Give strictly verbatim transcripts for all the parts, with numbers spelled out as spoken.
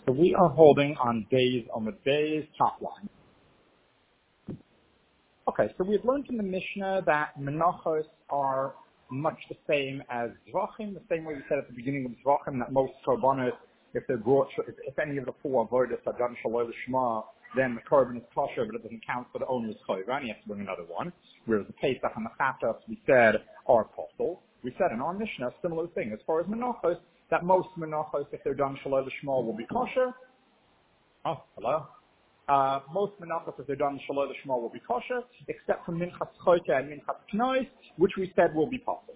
So we are holding on days on the days top line. Okay, so we've learned in the Mishnah that menachos are much the same as zvachim, the same way we said at the beginning of zvachim that most korbanos, if they're brought, if, if any of the four avodas are done shaloi l'shma, then the korban is kosher, but it doesn't count for the owner's chayva, and he has to bring another one. Whereas the Pesach and the Chatas, we said, are apostle. We said in our Mishnah a similar thing. As far as menachos, that most menachos, if they're done shaloi l'shma, will be kosher. Oh, hello? Uh, most menachos, if they're done shaloi l'shma, will be kosher, except for minchas choyta and minchas knois, which we said will be possible.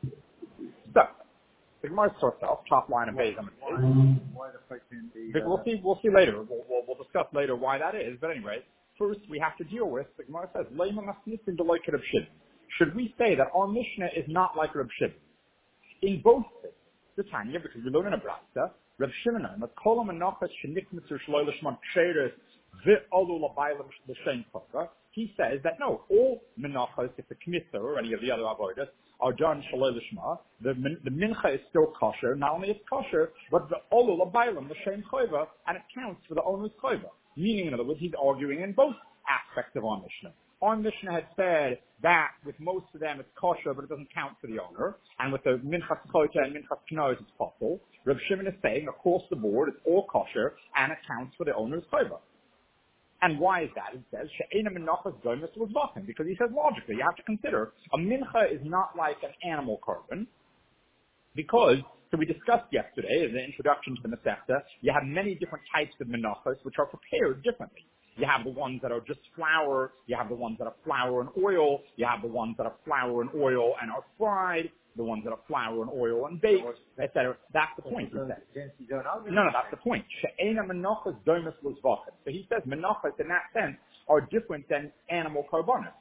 So, the Gemara starts off, top line of Beis Amid. We'll see, we'll see later. We'll, we'll, we'll discuss later why that is. But anyway, first we have to deal with, the Gemara says, Leima masnisim de loike Reb Shimon. Should we say that our Mishnah is not like Reb Shimon? In both things, the Tanya, because we learn in a brasta, Reb Shimon, that kol menachos shenikmitzu shaloi l'shma psheres ve'olu l'baylam l'shem chokah. He says that no, all menachos, if the kmitzer or any of the other avodas are done shaloi l'shma, the the mincha is still kosher. Not only it's kosher, but the olu l'baylam l'shem chokah, and it counts for the owner's chokah. Meaning, in other words, he's arguing in both aspects of our Mishnah. Our Mishnah had said that with most of them it's kosher, but it doesn't count for the owner. And with the minchas chota and minchas knois it's possible. Reb Shimon is saying across the board it's all kosher and it counts for the owner's chayva. And why is that? It says she'ena menachos goymes l'zvachim, because he says logically you have to consider a mincha is not like an animal korban, because so we discussed yesterday in the introduction to the Masechta, you have many different types of menachos which are prepared differently. You have the ones that are just flour, you have the ones that are flour and oil, you have the ones that are flour and oil and are fried, the ones that are flour and oil and baked, et cetera. That's the point, he says. No, no, that's the point. She'ena menachos domus l'zvachim. So he says menachos in that sense are different than animal korbanos.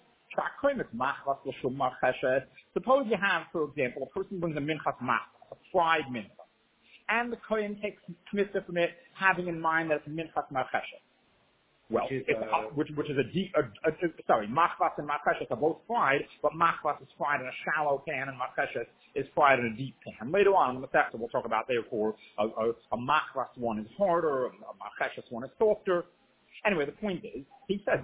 Suppose you have, for example, a person brings a minchas machlas, a fried mincha, and the kohen takes kmitza from it, having in mind that it's a minchas marcheshes. Well, which is, it's, uh, which, which is a deep, uh, uh, sorry, machlas and marcheshes are both fried, but machlas is fried in a shallow pan and marcheshes is fried in a deep pan. Later on in the Masechta we'll talk about, therefore, a, a, a machlas one is harder, a marcheshes one is softer. Anyway, the point is, he says,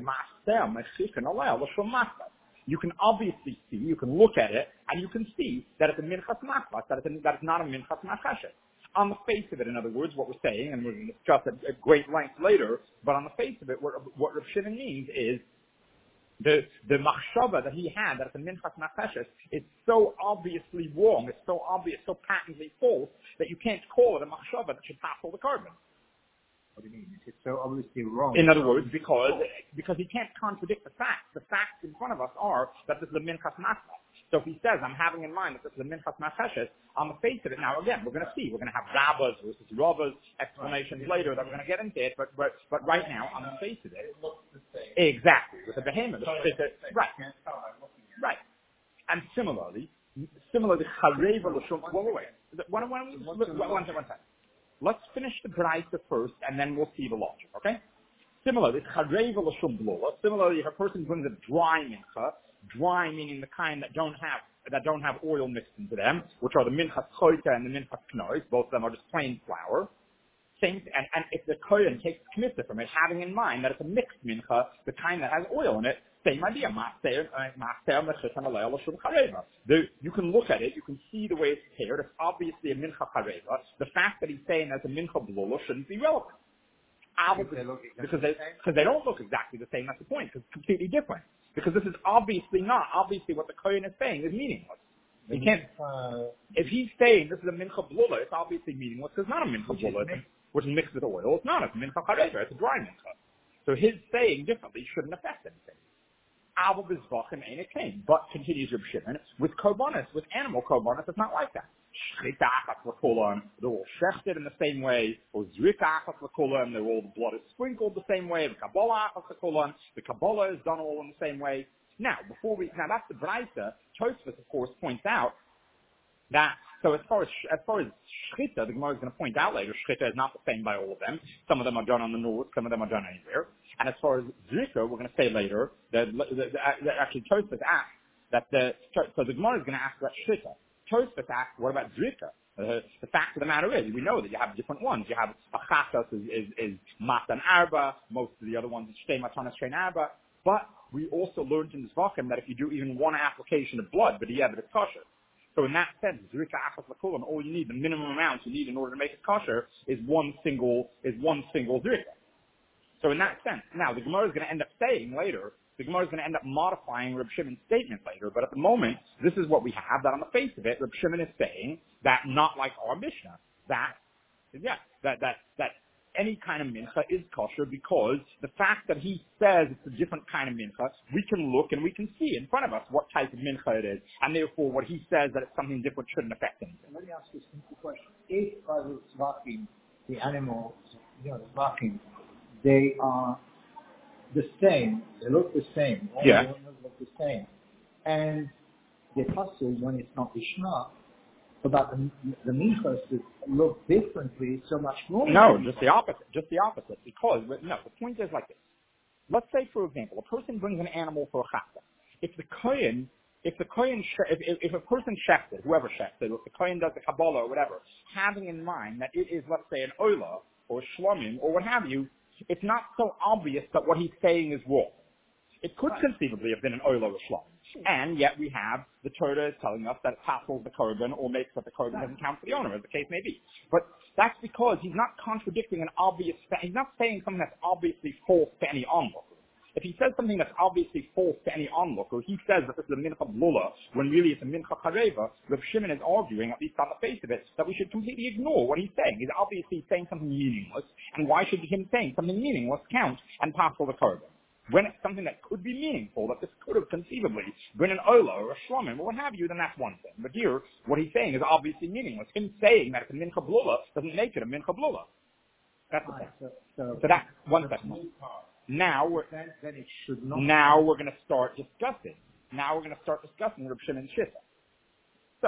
you can obviously see, you can look at it, and you can see that it's a minchas machlas, that it's, a, that it's not a minchas marcheshes. On the face of it, in other words, what we're saying, and we're going to discuss it at great length later, but on the face of it, what, what Reb Shimon means is the the machshava that he had, that it's a minchas marcheshes, is so obviously wrong, it's so obvious, so patently false, that you can't call it a machshava that should tackle the korban. What do you mean? It's so obviously wrong. In other words, because because he can't contradict the facts. The facts in front of us are that this is a minchas machlas. So if he says, I'm having in mind that this is a minchas marcheshes, on the face of it, now again, we're going to see, we're going to have rabbas versus ravas explanations right. later that we're going to get into it, but, but, but right now, on the face of it, it looks the same. Exactly, with the behemoth. It's it's a, right. Right. And similarly, similarly, chareva l'shum, wait, wait, wait. Why don't we, one second, one second. Let's finish the Braisa first, and then we'll see the logic, okay? Similarly, chareva l'shum blula. Similarly, if a person brings a dry mincha, dry meaning the kind that don't have that don't have oil mixed into them, which are the minchas choita and the minchas knois. Both of them are just plain flour. Same, and, and if the kohen takes kmitza from it, having in mind that it's a mixed mincha, the kind that has oil in it, same idea. You can look at it, you can see the way it's prepared. It's obviously a mincha chareva. The fact that he's saying that's a mincha blula shouldn't be relevant. Because they, because, they, because they don't look exactly the same. That's the point. Because it's completely different. Because this is obviously not. Obviously, what the kohen is saying is meaningless. He can't. Uh, if he's saying this is a mincha blula, it's obviously meaningless. Because it's not a mincha blula, which is mixed with oil. It's not. It's a mincha chareva. It's a dry mincha. So his saying differently shouldn't affect anything. But continues Reb Shimon, with korbanos, with animal korbanos, it's not like that. They're all shechted in the same way, or zrikachas l'kolam, they're all, the blood is sprinkled the same way, the kabbalah the kabbalah is done all in the same way. Now, before we, now that's the Braisa, Tosfos, of course, points out that, so as far as, as far as shchita, the Gemara is going to point out later, shchita is not the same by all of them. Some of them are done on the north, some of them are done anywhere. And as far as zrika, we're going to say later, that, that, that actually Tosfos asks, that the, so the Gemara is going to ask about shchita. Tosfos asks, what about zrika? Uh, the fact of the matter is, we know that you have different ones. You have a chasas is, is, is matan arba, most of the other ones is shtei matanas shtei arba. But we also learned in Zvachim that if you do even one application of blood, but yeah, but it's kosher. So in that sense, zrika achas lakulam, all you need, the minimum amount you need in order to make it kosher is one single, is one single zrika. So in that sense, now the Gemara is going to end up saying later, the Gemara is going to end up modifying Reb Shimon's statement later, but at the moment, this is what we have, that on the face of it, Reb Shimon is saying that not like our Mishnah, that, yeah, that, that, that any kind of mincha is kosher because the fact that he says it's a different kind of mincha, we can look and we can see in front of us what type of mincha it is, and therefore what he says that it's something different shouldn't affect anything. Let me ask you a simple question. If by the zvachim, the animals, you know, the zvachim, they are the same, they look the same, all yeah. the animals look the same, and the apostle, when it's not Mishnah, about the, the minchas that look differently so much more. No, just the opposite. Just the opposite. Because, no, the point is like this. Let's say, for example, a person brings an animal for a chata. If the kohen, if the kohen, if, if, if a person checks it, whoever checks it, if the kohen does the kabbalah or whatever, having in mind that it is, let's say, an oila or shlomim or what have you, it's not so obvious that what he's saying is wrong. It could conceivably have been an oila or shlomim. And yet we have the Torah telling us that it tassels the korban or makes that the korban doesn't count for the owner, as the case may be. But that's because he's not contradicting an obvious, he's not saying something that's obviously false to any onlooker. If he says something that's obviously false to any onlooker, he says that this is a mincha blula, when really it's a mincha kareva, Reb Shimon is arguing, at least on the face of it, that we should completely ignore what he's saying. He's obviously saying something meaningless, and why should him saying something meaningless count and tassel the korban? When it's something that could be meaningful, that this could have conceivably been an ola or a shlomim or what have you, then that's one thing. But here, what he's saying is obviously meaningless. Him saying that it's a mincha blula doesn't make it a mincha blula. That's the thing. So, so, so that, one second. Now we're, then, then it should not now we're going to start discussing. Now we're going to start discussing Reb Shimon's shita. So,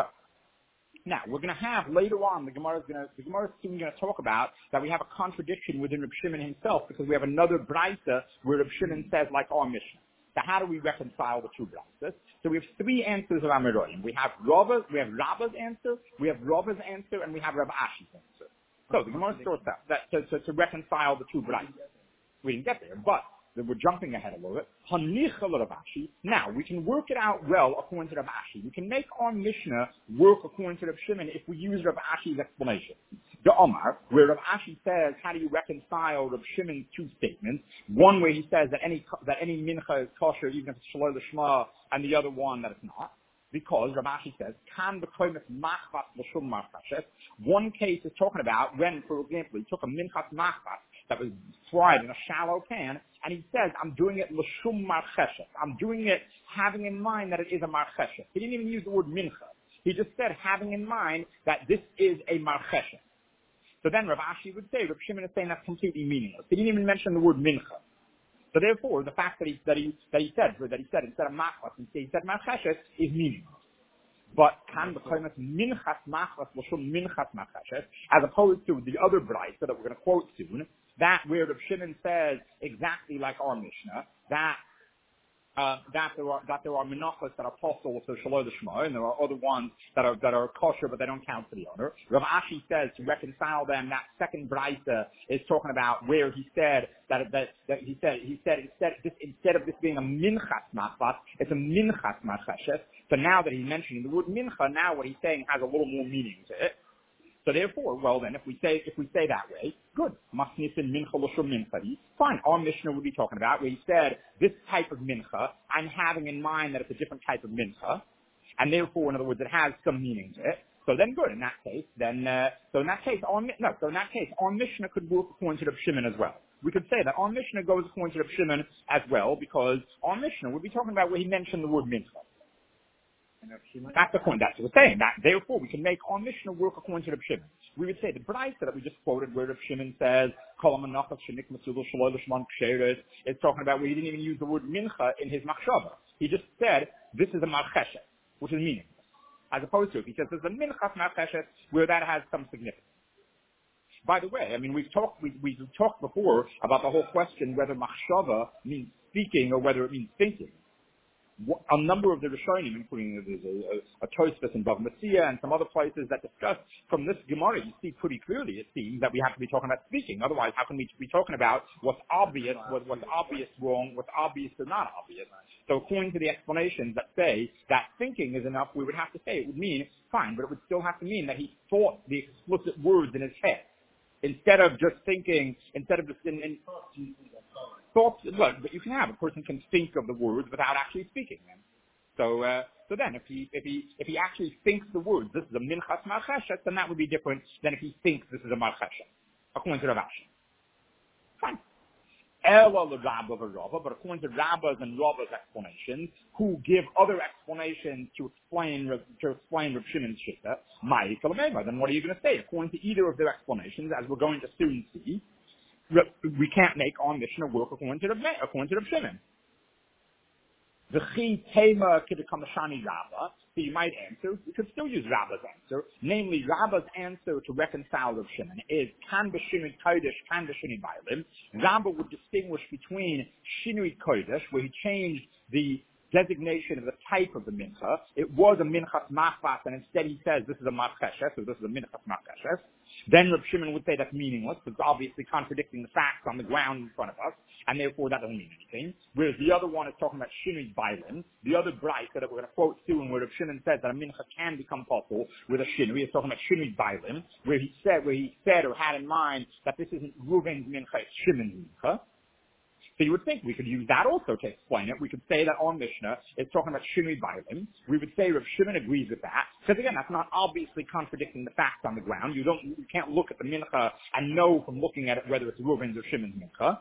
now, we're going to have later on, the Gemara is going to, the Gemara is soon going to talk about that we have a contradiction within Reb Shimon himself because we have another brayta where Reb Shimon says like our Mishnah. So how do we reconcile the two braytas? So we have three answers of Amiroyim. We have Rava's, we have Rabba's answer, we have Rava's answer, and we have Rav Ashi's answer. So the Gemara starts out that to, to, to reconcile the two braytas. We didn't get there, but we're jumping ahead a little bit. Hanicha Rav Ashi. Now, we can work it out well according to Rav Ashi. We can make our Mishnah work according to Rav Shimon if we use Rav Ashi's explanation. The Omar, where Rav Ashi says, how do you reconcile Rav Shimon's two statements? One where he says that any that any mincha is kosher even if it's shaloi l'shma, and the other one that it's not. Because Rav Ashi says, kan b'koimet machvat l'shum marchashet. One case is talking about when, for example, he took a minchas machvat that was fried in a shallow pan, and he says, I'm doing it l'shum marcheshet. I'm doing it having in mind that it is a marcheshet. He didn't even use the word mincha. He just said, having in mind that this is a marcheshet. So then Rav Ashi would say, Rav Shimon is saying that's completely meaningless. He didn't even mention the word mincha. So therefore, the fact that he, that he, that he said, that he said instead of machvat, he said marcheshet is meaningless. But kan b'koimet minchas machvat l'shum minchas marcheshet, as opposed to the other brayta that we're going to quote soon, that where Rav Shimon says exactly like our Mishnah, that uh, that there are that there are menachos that are possible to shaloi l'shma, and there are other ones that are that are kosher but they don't count for the owner. Rav Ashi says to reconcile them. That second brayta is talking about where he said that that, that he said he said instead this, instead of this being a minchas machvat, it's a minchas marcheshet. So now that he's mentioning the word mincha, now what he's saying has a little more meaning to it. So therefore, well then, if we say if we say that way, good. Masnisin mincha l'shum mincha. Fine. Our Mishnah would be talking about where he said this type of mincha. I'm having in mind that it's a different type of mincha, and therefore, in other words, it has some meaning to it. So then, good. In that case, then uh, so in that case, our no. So in that case, our Mishnah could work according to Rav Shimon as well. We could say that our Mishnah goes according to Rav Shimon as well because our Mishnah would be talking about where he mentioned the word mincha. That's the point. That's what we're saying. That therefore we can make our Mishnah work according to Reb Shimon. We would say the brayta that we just quoted, where Reb Shimon says "Kol ha'menachos shenik masudul shaloi l'shman ksheres," is talking about where he didn't even use the word mincha in his machshava. He just said this is a marcheshet, which is meaningless, as opposed to if he says there's a minchas marcheshet where that has some significance. By the way, I mean we've talked we, we've talked before about the whole question whether machshava means speaking or whether it means thinking. a number of the Rishonim, including there's a, a, a Tosfos in Bava Metzia and some other places that discuss from this Gemara, you see pretty clearly, it seems, that we have to be talking about speaking. Otherwise, how can we be talking about what's obvious, what, what's obvious wrong, what's obvious or not obvious? So according to the explanations that say that thinking is enough, we would have to say it would mean, fine, but it would still have to mean that he thought the explicit words in his head. Instead of just thinking, instead of just in, in thoughts, well, but you can have, a person can think of the words without actually speaking them. So, uh, so then if he, if he, if he actually thinks the words, this is a minchas marcheshet, then that would be different than if he thinks this is a marcheshet. According to Rav Ashi. Fine. Ela the Rabba of Rabba, but according to Rabba's and Rabba's explanations, who give other explanations to explain to explain Rav Shimon's Shitta, Mai Kalameva, then what are you going to say? According to either of their explanations, as we're going to soon see, we can't make our Mishnah work according to Rav, according to Rav Shimon. The chi tema k'dekamashani Rabba, so you might answer, you could still use Rabba's answer, namely Rabba's answer to reconcile Rav Shimon is kan b'shinui kodesh, kan b'shinui bailim. Rabba would distinguish between shinui kodesh, where he changed the designation of the type of the mincha. It was a minchas machbas, and instead he says this is a marcheshes, so this is a minchas marcheshes. Then Rav Shimon would say that's meaningless, because it's obviously contradicting the facts on the ground in front of us, and therefore that doesn't mean anything. Whereas the other one is talking about shinui bailim. The other bright that we're going to quote soon, where Rav Shimon says that a mincha can become possible with a shinui, is talking about shinui bailim, where he said, where he said or had in mind that this isn't Reuven's mincha, it's Shimon's mincha. So you would think we could use that also to explain it. We could say that our Mishnah is talking about Shinui Bailim. We would say Rav Shimon agrees with that. Because again, that's not obviously contradicting the facts on the ground. You don't, you can't look at the Mincha and know from looking at it whether it's Reuven's or Shimon's Mincha.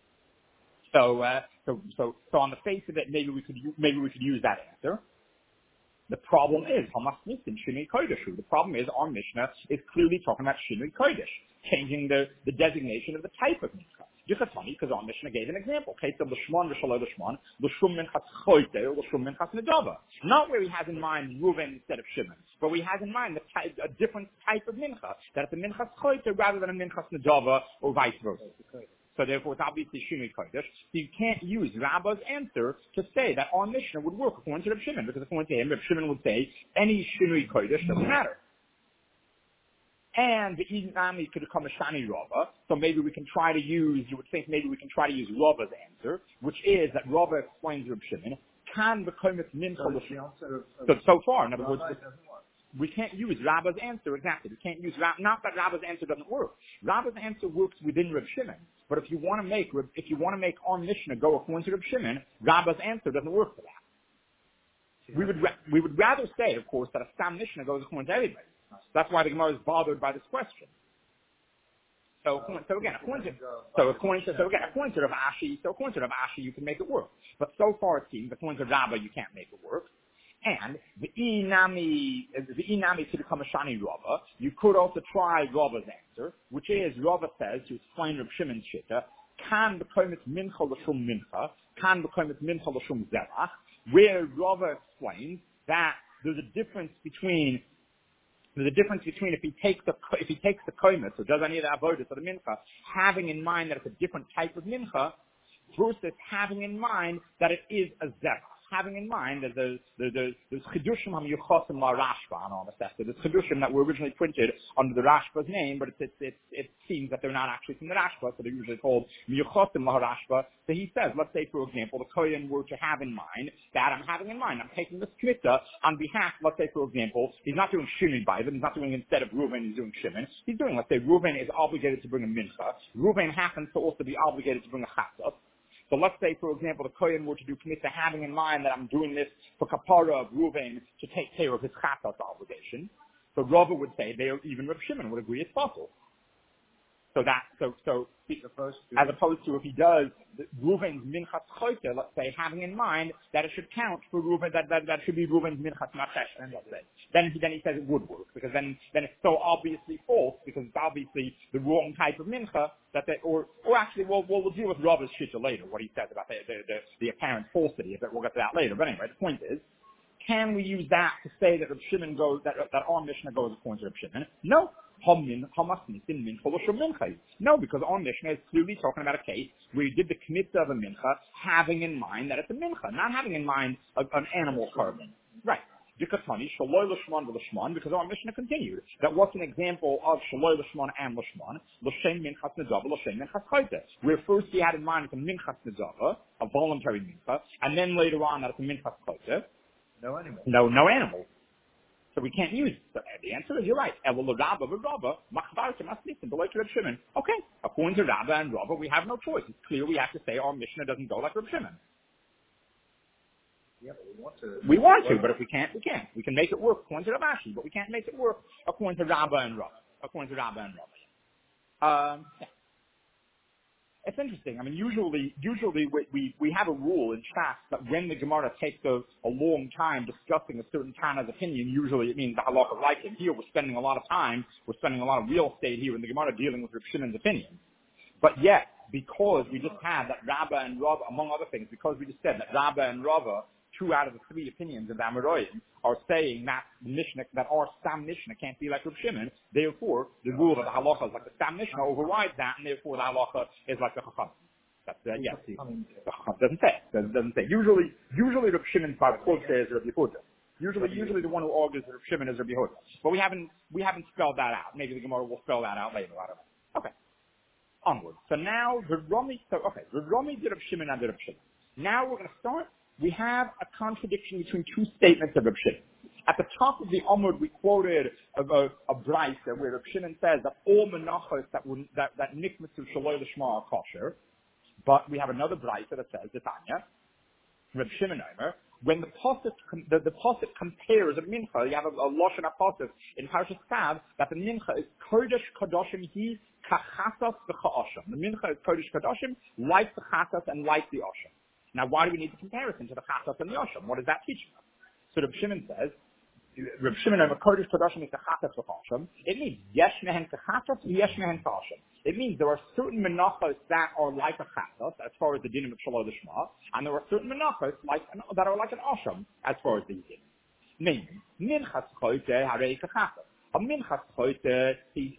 So, uh, so, so, so on the face of it, maybe we could, maybe we could use that answer. The problem is, Hamas Nisin, Shinui Kodesh. The problem is, our Mishnah is clearly talking about Shinui Kodesh, changing the, the designation of the type of Mincha. Just funny, because our Mishnah gave an example. Case of L'shmon, L'shaloi L'shmon, L'shum Minchas Choyte, or L'shum Minchas Nedava. Not where he has in mind Reuven instead of Shimon, but where he has in mind the type, a different type of Mincha, that it's a Minchas Choyte rather than a Minchas Nedava, or vice versa. So therefore, it's obviously Shinui Kodesh. So you can't use Rabba's answer to say that our Mishnah would work according to Rav Shimon, because according to him, Rav Shimon would say any Shinui Kodesh doesn't matter. And the Inami could become a Shani Rabba, so maybe we can try to use, you would think maybe we can try to use Rabba's answer, which is that Rabba explains Rav Shimon, can become its mincha. So, so far, in other words, we can't use Rabba's answer exactly. We can't use, not that Rabba's answer doesn't work. Rabba's answer works within Rav Shimon. But if you want to make, if you want to make our Mishnah go according to Rav Shimon, Rabba's answer doesn't work for that. We would, we would rather say, of course, that a Stam Mishnah goes according to everybody. That's why the Gemara is bothered by this question. So, so again, according to, so according to, so again, according to Rav Ashi, so according to Rav Ashi, you can make it work. But so far it seems, according to Rabba, you can't make it work. And the inami, the inami to become a shani Rabba, you could also try Rabba's answer, which is Rabba says to explain Rav Shimon's shitta, can become its mincha l'shum mincha, can become its mincha l'shum zerach, where Rabba explains that there's a difference between There's a difference between if he takes the if he takes the koimus or does any of the avodas or the mincha, having in mind that it's a different type of mincha, versus having in mind that it is a zerach. Having in mind that there's there's there's chidushim hamiyuchosim la Rashba on all the stuff. There's chidushim that were originally printed under the Rashba's name, but it it it, it seems that they're not actually from the Rashba, so they're usually called miyuchosim la Rashba. So he says, let's say for example, the kohen were to have in mind that I'm having in mind, I'm taking this kmitta on behalf. Let's say for example, he's not doing Shimon by them. He's not doing instead of Reuven, he's doing Shimon. He's doing, let's say Reuven is obligated to bring a mincha. Reuven happens to also be obligated to bring a chatzah. So let's say, for example, the Kohen were to do Kmitza, having in mind that I'm doing this for Kapara of Reuven to take care of his Chatas obligation. So Rava would say, they, even Rav Shimon would agree it's possible. So that, so, so, as opposed to if he does Reuven's Minchas Choyte, let's say, having in mind that it should count for Reuven, that, that, that should be Reuven's Minchas Machesh, let's say. Then he, then he says it would work, because then, then it's so obviously false, because it's obviously the wrong type of Mincha, that they, or, or actually, we'll, we'll, we'll deal with Rava's Shitta later, what he says about the, the, the, the apparent falsity of it, we'll get to that later. But anyway, the point is, can we use that to say that Rav Shimon goes, that, that our Mishnah goes according to Rav Shimon? No. Hamin, Hamasnitin, Mincha, L'Shem Mincha. No, because our Mishnah is clearly talking about a case where you did the kmitza of a mincha, having in mind that it's a mincha, not having in mind a, an animal carbon. Right. Because our Mishnah continued. That was an example of Shaloi Lishman and Lishman, L'Shem Minchas Nedava, L'Shem Minchas Chayte, where first he had in mind it's a Minchas Nedava, a voluntary mincha, and then later on that it's a Minchas Chayte. No animal. No, no animal. So we can't use it. So the answer is you're right. Okay. According to Rabba and Rabba, we have no choice. It's clear we have to say our Mishnah doesn't go like Reb Shimon. Yeah, but we want to. We want to, but if we can't, we can't. We can make it work according to Rabashi, but we can't make it work according to Rabba and Rabba. According to Rabba and Rabba. Um, yeah. It's interesting. I mean, usually, usually we, we, we have a rule in Shas that when the Gemara takes a, a long time discussing a certain Tana's opinion, usually it means the halakha like it. Here we're spending a lot of time, we're spending a lot of real estate here in the Gemara dealing with Reb Shimon's opinion. But yet, because we just had that Rabba and Rava, among other things, because we just said that Rabba and Rava, two out of the three opinions of the Amoraim, are saying that Mishnah, that our Stam Mishnah can't be like Reb Shimon. Therefore, the rule of the halacha is like the Stam Mishnah overrides that, and therefore the halacha is like the Chacham. That's uh, yes. The Chacham doesn't say. Doesn't, doesn't say. Usually, usually Reb Shimon by quote says Reb Yehuda. Usually, usually the one who argues that Reb Shimon is Reb Yehuda. But we haven't we haven't spelled that out. Maybe the Gemara will spell that out later. I don't know. Okay. Onward. So now the Rami. So okay, the Rami did Reb Shimon and did Reb Shimon. Now we're going to start. We have a contradiction between two statements of Reb Shimon. At the top of the Amud, we quoted a, a, a brisa where Reb Shimon says that all menachos that were, that that nikmatzu shaloi l'shma are kosher. But we have another brisa that says, Tanya, Reb Shimon Omer, when the posuk the, the posuk compares a mincha, you have a, a lashon posuk in Parashas Tzav that the mincha is kodesh kadoshim he kachasas v'cha'asham. The mincha is kodesh kadoshim like the chasas and like the asham. Now, why do we need the comparison to the chasas and the asham? What does that teach us? So Reb Shimon says, Reb Shimon Omer kodesh kadoshim is the chasas v'cha'asham. It means yesh mehen kachasas, yesh mehen ka'asham. It means there are certain menachos that are like a chasas, as far as the dinim of shaloi l'shma, and there are certain menachos like an, that are like an asham, as far as the dinim. Meaning, minchas chote harei kachasas. A minchas chote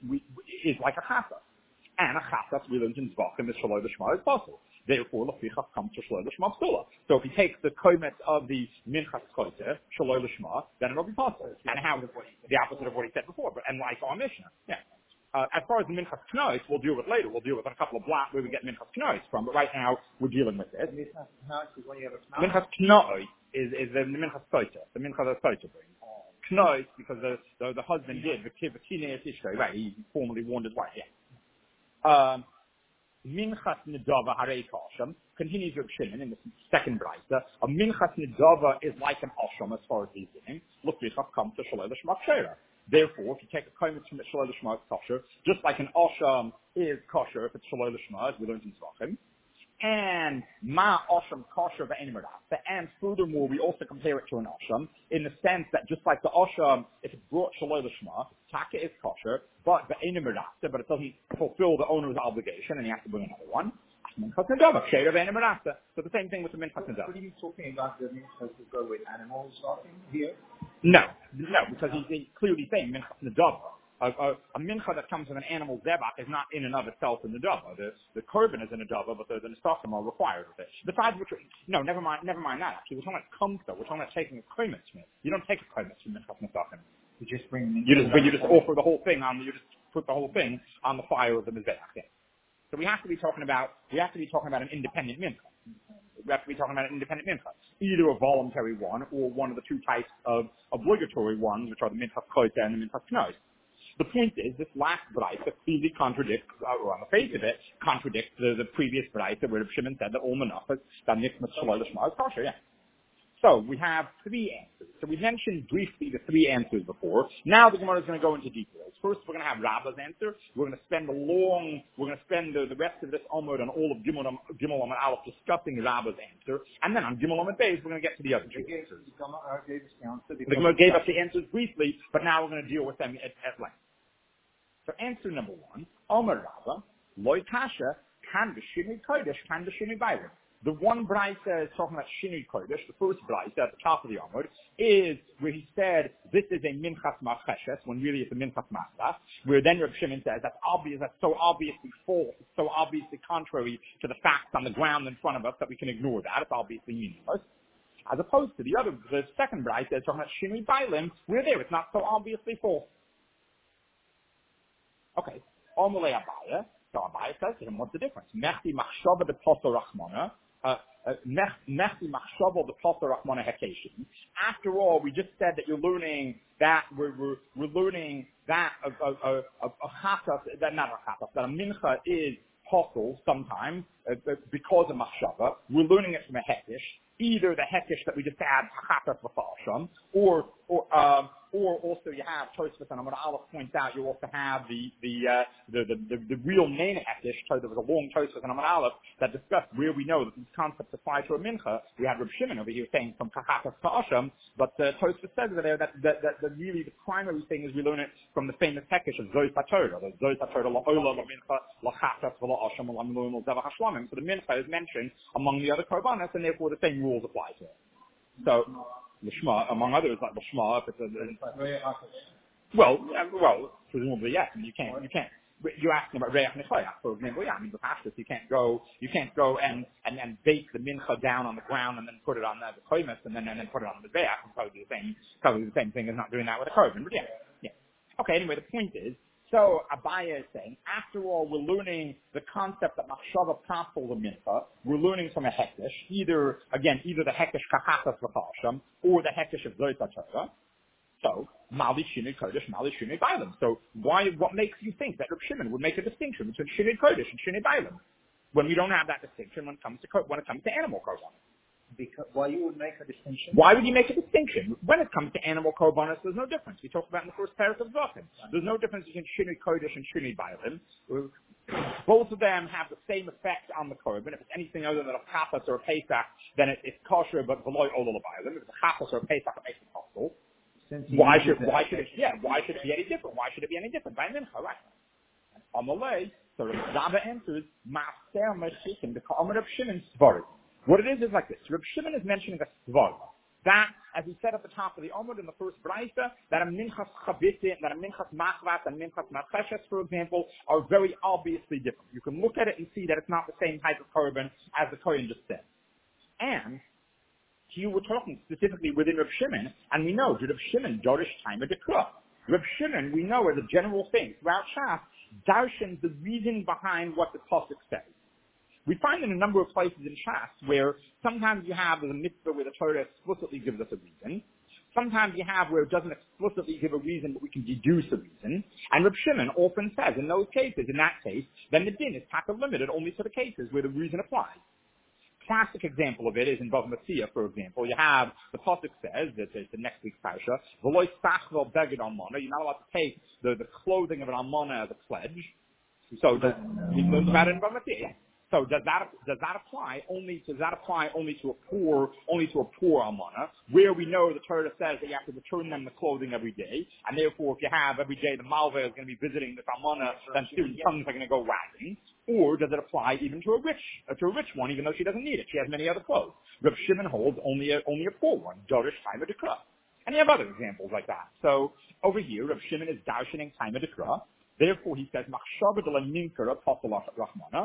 is like a chasas, and a chasas we learned in Zvachim is shaloi l'shma is possible. Therefore, lefichas comes to shaloi l'shma psula. So if you take the komet of the minchas chote shaloi l'shma, then it'll be possible. And how the opposite of what he said before, but and like our Mishnah, yeah. Uh, as far as the Minchas Knois, we'll deal with later. We'll deal with a couple of blocks where we get Minchas Knois from, but right now we're dealing with this. Minchas Knois is, is the Minchas Soita, the Minchas Soita brings. Knois, because the, the, the husband did, the Kivakine Ishtay, right, he formally warned his wife, yeah. Um, Minchas Nedava Harei Kasham continues with Shimon in the second brisa. A Minchas Nedava is like an Asham as far as he's doing. Look, we have come to Shalei L'Shma Kshera. Therefore, if you take a komet from Shaloi L'Shma, it's kosher, just like an Asham is kosher if it's Shaloi L'Shma, as we learned in Zvachim. And Ma Asham kosher v'enimerasa. And furthermore, we also compare it to an Asham in the sense that just like the Asham, if it's brought Shaloi L'Shma, Taka is kosher, but v'enimerasa, but it doesn't fulfill the owner's obligation, and you have to bring another one. Minchas Nedava, Kshera v'enimerasa. So the same thing with the Minchas Nedava. What are you talking about the Minchas to go with animals here? No, no, because he's, he's clearly saying Minchas Nedava. A, a, a mincha that comes from an animal zebach is not in and of itself a nedava. The the korban is a nedava, but the, the nesachim are required with it. Besides which, no, never mind, never mind that. Actually, we're talking about kumta. We're talking about taking a komet smith. You don't take a komet from minchas nesachim. You just bring. You just, but you just offer the whole thing on. You just put the whole thing on the fire of the mizbeach. Yeah. So we have to be talking about we have to be talking about an independent mincha. We have to be talking about an independent mincha, either a voluntary one or one of the two types of obligatory ones, which are the minchas koita and the minchas knois. The point is, this last brayta clearly contradicts, or on the face of it, contradicts the, the previous brayta where Shimon said that all menachos that nikmas shaloi l'shma is kosher. Yeah. So we have three answers. So we mentioned briefly the three answers before. Now the Gemara is going to go into details. First, we're going to have Rabba's answer. We're going to spend a long, we're going to spend the, the rest of this Omud on all of Gimel Amud Aleph discussing Rabba's answer, and then on Gimel Amud Beis we're going to get to the other two answers. The Gemara gave us the answers briefly, but now we're going to deal with them at, at length. So answer number one, Omer Rabba, Loi Kasha, Kan B'Shini Kodesh, Kan B'Shini Bayram. The one brisa is talking about Shinui Kodesh, the first brisa at the top of the Amud, is where he said, this is a Minchas Macheshes, when really it's a Minchas Machlas, where then Reb Shimon says, that's obvious, that's so obviously false, it's so obviously contrary to the facts on the ground in front of us that we can ignore that, it's obviously meaningless. As opposed to the other, the second brisa is talking about Shinui Bailim, where there, it's not so obviously false. Okay. Omele Abaya. So Abaya says to him, what's the difference? Mechti machshava de poso rachmana. Mechti machshava de poso rachmana hekeshin. After all, we just said that you're learning that we're we're, we're learning that a a a, a, a chatas, that not a chatas, that a mincha is possible sometimes uh, because of machshava. We're learning it from a hekesh. Either the hekesh that we just add chatas v'fasham, or or um, or also you have Tosfos, and I'm going to Aleph point out you also have the the uh, the, the, the the real main hekesh. So there was a long Tosfos and I'm Aleph that discussed where we know that these concepts apply to a mincha. We had Reb Shimon over here saying from chatas v'fasham, but uh, Tosfos says over there that that, that that really the primary thing is we learn it from the famous hekesh of Zois HaTorah. The Zois HaTorah la'ola la'mincha la'chatas v'la'asham la'miluim l'zevach hashlamim. So the mincha is mentioned among the other korbanos, and therefore the same rules apply to it. So, Lishma, among others, like Lishma, if it's a, a well, uh, well, presumably yes. I mean, you can't, you can't. You're asking about Reach Nechoyach, for example. Yeah, I mean, with Hashtas, you can't go, you can't go and, and, and bake the mincha down on the ground and then put it on the, the koimus and then and then put it on the Mizbeach. It's probably the same, probably the same thing as not doing that with a korban. But yeah, yeah. Okay. Anyway, the point is. So Abaya is saying, after all, we're learning the concept that machshava passel the mincha. We're learning from a hekesh, either again, either the hekesh kachatas v'chasham or the hekesh of Zois HaTorah. So mali shinui kodesh, mali shinui bailim. So why? What makes you think that Reb Shimon would make a distinction between shinui kodesh and shinui bailim when we don't have that distinction when it comes to when it comes to animal korbanos? Because why you would make a distinction? Why would you make a distinction? When it comes to animal korbanos, there's no difference. We talked about in the first parak of Zvachim. There's no difference between Shinui Kodesh and Shinui Bailim. Both of them have the same effect on the korban. If it's anything other than a chapas or a pesach, then it, it's kosher, but v'loy olah l'bailim. If it's a chapas or a pesach, it makes it possible. Why should why should it yeah why should it be any different? Why should it be any different? By mincha, right? On the way, so the Zaba answers Maaser Mashikim, the Ka'amar of Shimon's Svarim. What it is is like this. Reb Shimon is mentioning a svar. That, as he said at the top of the Amud in the first brisa, that a minchas chavitin, that a minchas machvat, and minchas macheshes, for example, are very obviously different. You can look at it and see that it's not the same type of korban as the Kohen just said. And here we're talking specifically within Reb Shimon, and we know, Reb Shimon, Dorish Taima Dekra. Reb Shimon, we know as a general thing, throughout Shas, darshan the reason behind what the pasuk says. We find in a number of places in Shas where sometimes you have the mitzvah where the Torah explicitly gives us a reason. Sometimes you have where it doesn't explicitly give a reason, but we can deduce a reason. And Reb Shimon often says in those cases, in that case, then the din is taka limited only to the cases where the reason applies. Classic example of it is in Bava Metzia, for example. You have, the pasuk says, that it's the next week's parasha, v'lo yisachvel beged almana, you're not allowed to take the, the clothing of an almana as a pledge. So, does, we learned about it in Bava Metzia. So does that does that apply only does that apply only to a poor only to a poor almana, where we know the Torah says that you have to return them the clothing every day, and therefore if you have every day the malva is going to be visiting this almana, then student tongues are going to go wagging. Or does it apply even to a rich uh, to a rich one, even though she doesn't need it? She has many other clothes. Reb Shimon holds only a only a poor one, Dorish Taima Dekra. And you have other examples like that. So over here, Reb Shimon is darshaning Taima Dekra. Therefore he says Machshava de la Ninkara Pasal Rahmana.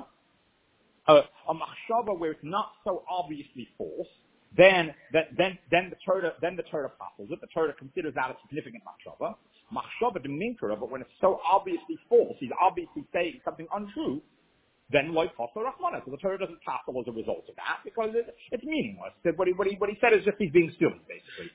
Uh, a machshava where it's not so obviously false, then that, then then the Torah then the Torah passes it. The Torah considers that a significant machshava. Machshava de minkara, but when it's so obviously false, he's obviously saying something untrue, then like pasal rachmana. So the Torah doesn't passel as a result of that because it, it's meaningless. That what he what he what he said is just he's being silly, basically.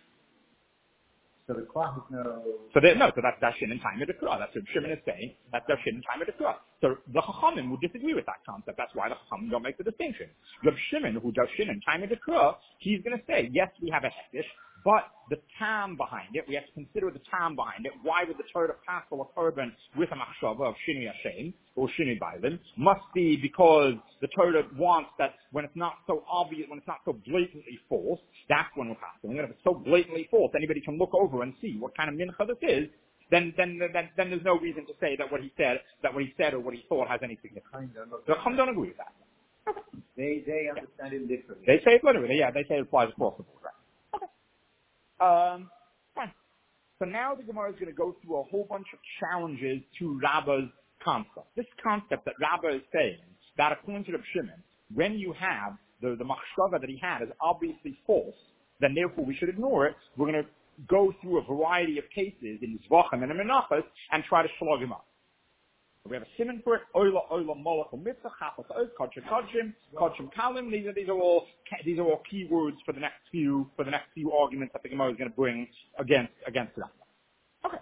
So the clock is no. So there, no, so that's Dashin and Taima Dekra. That's what Shimon is saying. That's Dashin and Taima Dekra. So the Chachamim would disagree with that concept. That's why the Chachamim don't make the distinction. Reb Shimon, who does Shin and Taima Dekra, he's going to say, yes, we have a hektish, but the tam behind it, we have to consider the tam behind it. Why would the Torah pass a korban with a machshava of Shini Hashem or Shini Bailim? Must be because the Torah wants that when it's not so obvious, when it's not so blatantly false, that's when we're passing. When it's so blatantly false, anybody can look over and see what kind of mincha this is. Then, then, then, then there's no reason to say that what he said, that what he said or what he thought has any significance. The Chacham don't agree with that. They they understand it literally. They say it literally, yeah, they say it applies across the board, right? Okay. Um, fine. So now the Gemara is going to go through a whole bunch of challenges to Rabba's concept. This concept that Rabba is saying, that according to Reb Shimon, when you have the, the machshava that he had is obviously false, then therefore we should ignore it. We're going to go through a variety of cases in Zvachim and in Menachos and try to slug him up. We have a simon for it. Oila, oila, molach, mitzvah, chafas, ois, kodshim, kodshim, kodshim, kalim. These are, these are all, these are all key words for the next few, for the next few arguments that the Gemara is going to bring against, against that. Okay.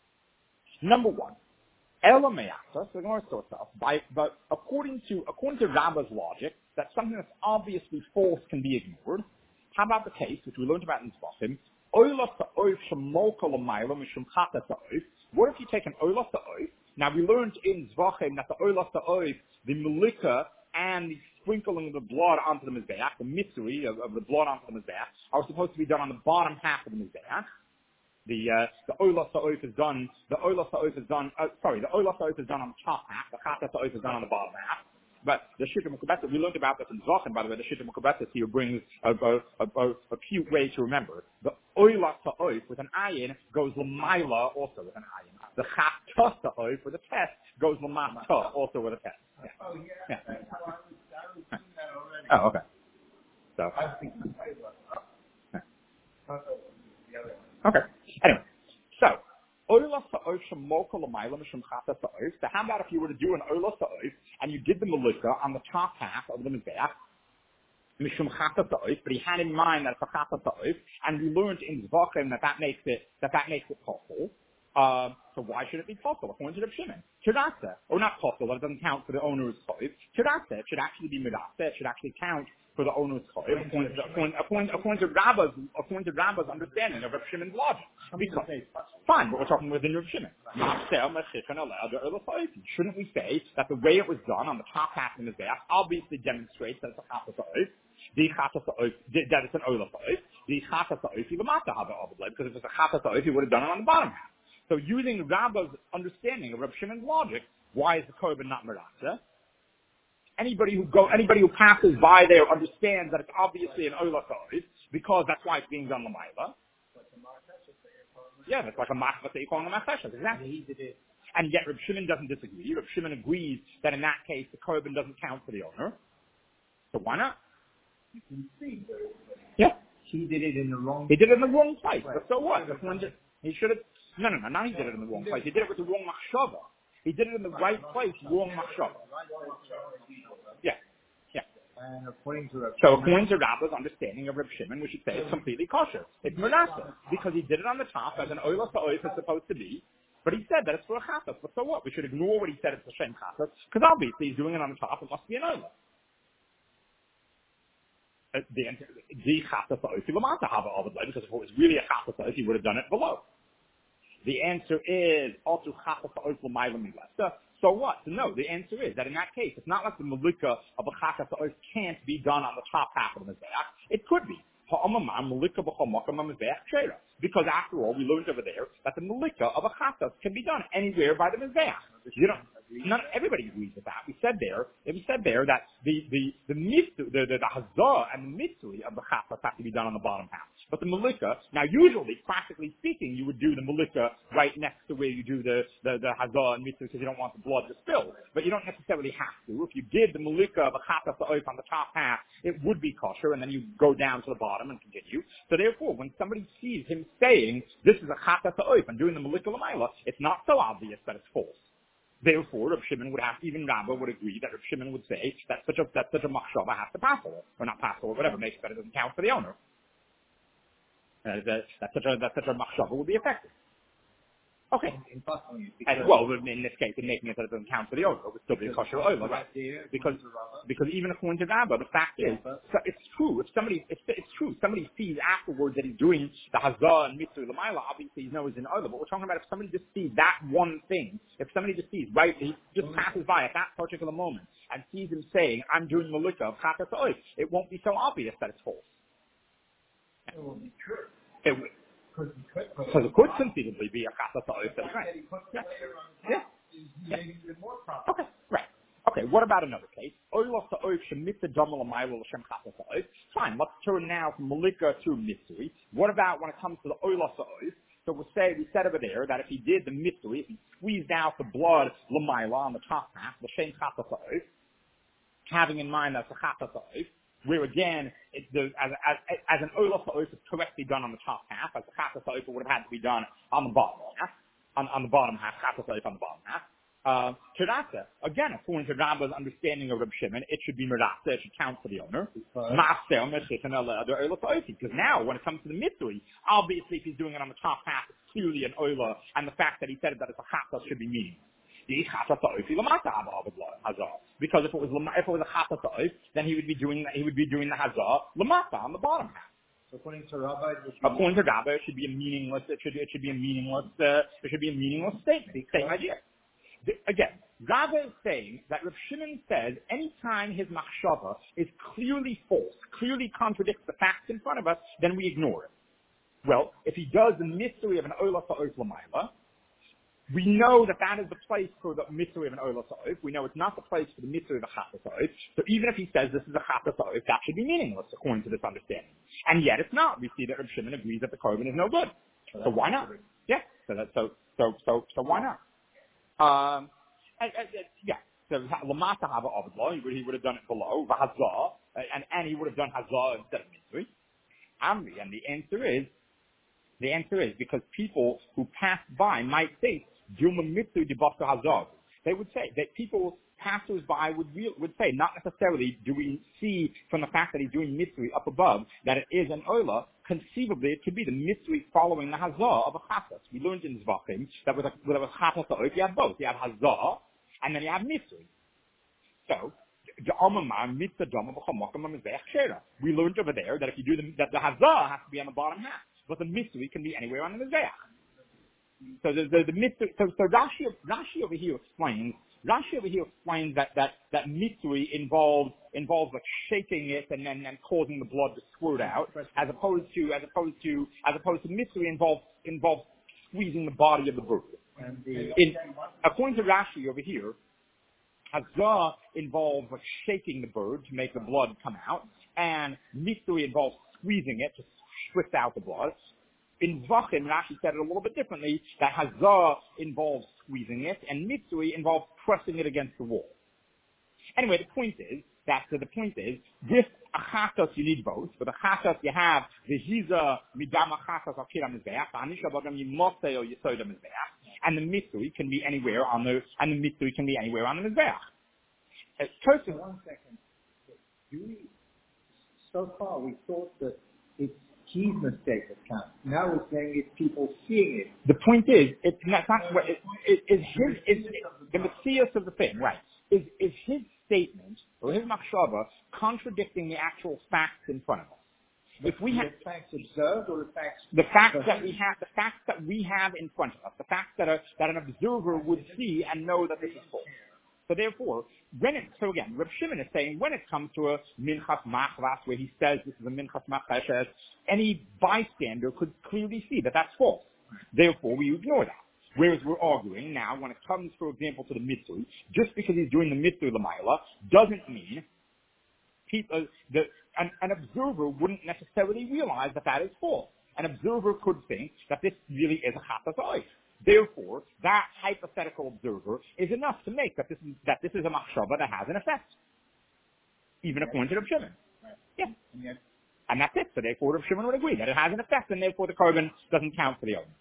Number one. Ela me'asa, so the Gemara starts off by, but according to, according to Rabba's logic, that something that's obviously false can be ignored. How about the case, which we learned about in Zvachim, oila sa'oif shemolka l'mayla mishum chata sa'oif. What if you take an oila sa'oif? Now we learned in Zvachim that the oila sa'oif, the melika and the sprinkling of the blood onto the mizbeach, the mitzvah of, of the blood onto the mizbeach, are supposed to be done on the bottom half of the mizbeach. The uh, the oila sa'oif is done. The oila sa'oif is done. Uh, sorry, the oila sa'oif is done on the top half. The chata sa'oif is done on the bottom half. But the Shita Mekubetes, we learned about this in Zvachim, by the way. The Shita Mekubetes here brings a, a, a, a, a cute way to remember. The oila sa'oif with an ayin goes l'mayla also with an ayin. The chata sa'oif with a test goes l'mata also with a test. Yeah. Oh yeah. Yeah. That's how I was, I was seeing that already. Oh, okay. So. I was thinking Yeah. the other one. Okay. Anyway, so oila sa'oif shemolka l'mayla mishum chata sa'oif. So how about if you were to do an oila sa'oif and you did the melika on the top half of the mizbeach mishum chata sa'oif, but he had in mind that it's a chata sa'oif, and we learned in Zvachim that that makes it that that makes it possible. Um, so why should it be possible? According to Reb Shimon, Tirasa, or not possible, but it doesn't count for the owner's choiv. Tirasa, it should actually be Mirasa, it should actually count for the owner's choiv, according to, according, according, according to Rabba's, according to Rabba's understanding of Reb Shimon's logic. Because, fine, but we're talking within Reb Shimon. Shouldn't we say that the way it was done on the top half of the mizbeach obviously demonstrates that it's a chata sa'oif, the chata sa'oif, that it's an oila sa'oif, the chata sa'oif, you lamata have it, because if it's a chata sa'oif, you would have done it on the bottom half. So using Rabba's understanding of Reb Shimon's logic, why is the korban not merasa? Anybody who go, anybody who passes by there understands that it's obviously an oila sa'oif, because that's why it's being done l'mayla. Yeah, that's like a machvah that you call a machvah. Exactly. And yet Reb Shimon doesn't disagree. Reb Shimon agrees that in that case the korban doesn't count for the owner. So why not? You can see. Yeah. He did it in the wrong. He did it in the wrong place. But so what? He should have. No, no, no. Now he did it in the wrong place. He did it with the wrong machshava. He did it in the right place, wrong machshava. Yeah. Yeah. And according to Reb So according to Rabba's understanding of Reb Shimon, we should say it's completely kosher. It's merasa, because he did it on the top as an oila sa'oif is supposed to be, but he said that it's for a chatas. But so what? We should ignore what he said it's a shem chatas, because obviously he's doing it on the top. It must be an oila. Uh, the the chatas sa'oif lamata hava obviously, because if it was really a chatas sa'oif, he would have done it below. The answer is also chatas sa'oif l'mayla milesta. So what? So no, the answer is that in that case, it's not like the malika of a chatas sa'oif can't be done on the top half of the mizbeach. It could be. Because after all, we learned over there that the malika of a chatas can be done anywhere by the mizbeach. You know, not everybody agrees with that. We said there, we said there that the the the mitzu, the the, the hazah and the mitzui of the chatas have to be done on the bottom half. But the malika, now usually, practically speaking, you would do the malika right next to where you do the the, the hazah and mitzui because you don't want the blood to spill. But you don't necessarily have to. If you did the malika of a chatas sa'oif on the top half, it would be kosher, and then you go down to the bottom and continue. So therefore, when somebody sees him saying this is a chatas sa'oif and doing the malika l'mayla, it's not so obvious that it's false. Therefore, Reb Shimon would have, even Rabba would agree that Reb Shimon would say that such a, that such a machshava has to pass over, or not pass over, whatever makes it, but it doesn't count for the owner. Uh, that, that such a, that such a machshava would be effective. Okay. And, well, in this case, in making it that it doesn't count for the owner, it would still be a kosher oil, right? Because, because even according to Rabba, the fact is, so it's true, if somebody, it's, it's true, somebody sees afterwards that he's doing the hazah and mitzvah l'mayla, obviously he knows he's in oil, but we're talking about if somebody just sees that one thing, if somebody just sees, right, he just passes by at that particular moment and sees him saying, I'm doing malika of chatas oil, it won't be so obvious that it's false. It will be true. It would. Because it could conceivably be a chatas sa'oif. Right. Yeah. Yeah. Yeah. Okay. Right. Okay. What about another case? oila sa'oif shemitzah dama l'mayla l'shem chata sa'oif. Fine, let's turn now from malika to mitzvah. What about when it comes to the oila sa'oif? So we'll say, we said over there that if he did the mitzvah, if he squeezed out the blood l'mayla on the top half, l'shem chata sa'oif, having in mind that's a chata sa'oif, where again, it, the, as, as, as an oila sa'oif is correctly done on the top half, as a chata sa'oif would have had to be done on the bottom half, on, on the bottom half, chata sa'oif on the bottom half. Uh, Terasa, again, according to Rabba's understanding of Reb Shimon, it should be Merasa, it should count for the owner. Because now, when it comes to the mitzvah, obviously if he's doing it on the top half, it's clearly an oila, and the fact that he said that it's a chata should be meaningless. Because if it was if it was a chata sa'oif, then he would be doing he would be doing the hazah lamata on the bottom half. So according to Rabbi, according to Rabbi, it should be a meaningless. It should it should be a meaningless. Uh, it should be a meaningless statement. Same idea. Again, Rabbi is saying that Reb Shimon says anytime his machshava is clearly false, clearly contradicts the facts in front of us, then we ignore it. Well, if he does the mystery of an oila sa'oif l'mayla, we know that that is the place for the mystery of an oila sa'oif. We know it's not the place for the mystery of a chata sa'oif. So even if he says this is a chata sa'oif, that should be meaningless according to this understanding. And yet it's not. We see that Reb Shimon agrees that the korban is no good. So why not? Yeah. So that, so so so so why not? Um, and, and, and, yeah. So lamata hava avdla, he would he would have done it below v'hazah, and and he would have done hazah instead of mystery. Amri, and the answer is the answer is because people who pass by might think Dilma mitzvah de basta hazah. They would say that people passers by would real, would say not necessarily do we see from the fact that he's doing mitzvah up above that it is an oila. Conceivably, it could be the mitzvah following the hazah of a chatas. We learned in Zvachim that with a with a chatas sa'oif, you have both. You have hazah and then you have mitzvah. So, we learned over there that if you do the that the hazah has to be on the bottom half, but the mitzvah can be anywhere on the mizbeach. So the the, the mitzvah. So, so Rashi Rashi over here explains. Rashi over here explains that that that mitzvah involves involves like shaking it and then and causing the blood to squirt out, as opposed to as opposed to as opposed to mitzvah involves involves squeezing the body of the bird. In, according to Rashi over here, hazah involves like shaking the bird to make the blood come out, and mitzvah involves squeezing it to spit out the blood. In Zvachim, Rashi said it a little bit differently, that hazah involves squeezing it, and mitzvah involves pressing it against the wall. Anyway, the point is, that so the point is, with a chatas you need both. With a chatas you have the hiza midama chatas al kira mizbeach, anisha bagam yimosei or yisoda mizbeach, and the mitzvah can be anywhere on the, and the mitzvah can be anywhere on the mizbeach. Uh, so one second. Do we, so far we thought that it's his mistake that counts. Now we're saying it's people seeing it. The point is, it's not, not what, it, it, is his, is, the messias of the thing, right, is, is his statement, or his machshava, contradicting the actual facts in front of us. If we have the facts observed or the facts the facts that we have, the facts that we have in front of us, the facts that, are, that an observer would see and know that this is false. So therefore, when it, so again, Reb Shimon is saying when it comes to a minchas machvas where he says this is a minchas machvas, any bystander could clearly see that that's false. Therefore, we ignore that. Whereas we're arguing now when it comes, for example, to the mitzvah, just because he's doing the mitzvah l'mayla doesn't mean people, uh, the, an, an observer wouldn't necessarily realize that that is false. An observer could think that this really is a chatas oif. Therefore, that hypothetical observer is enough to make that this is, that this is a machshava that has an effect. Even yes. according to Reb Shimon. Right. Yeah. Yes. And that's it. So therefore, Reb Shimon would agree that it has an effect, and therefore the korban doesn't count for the owner.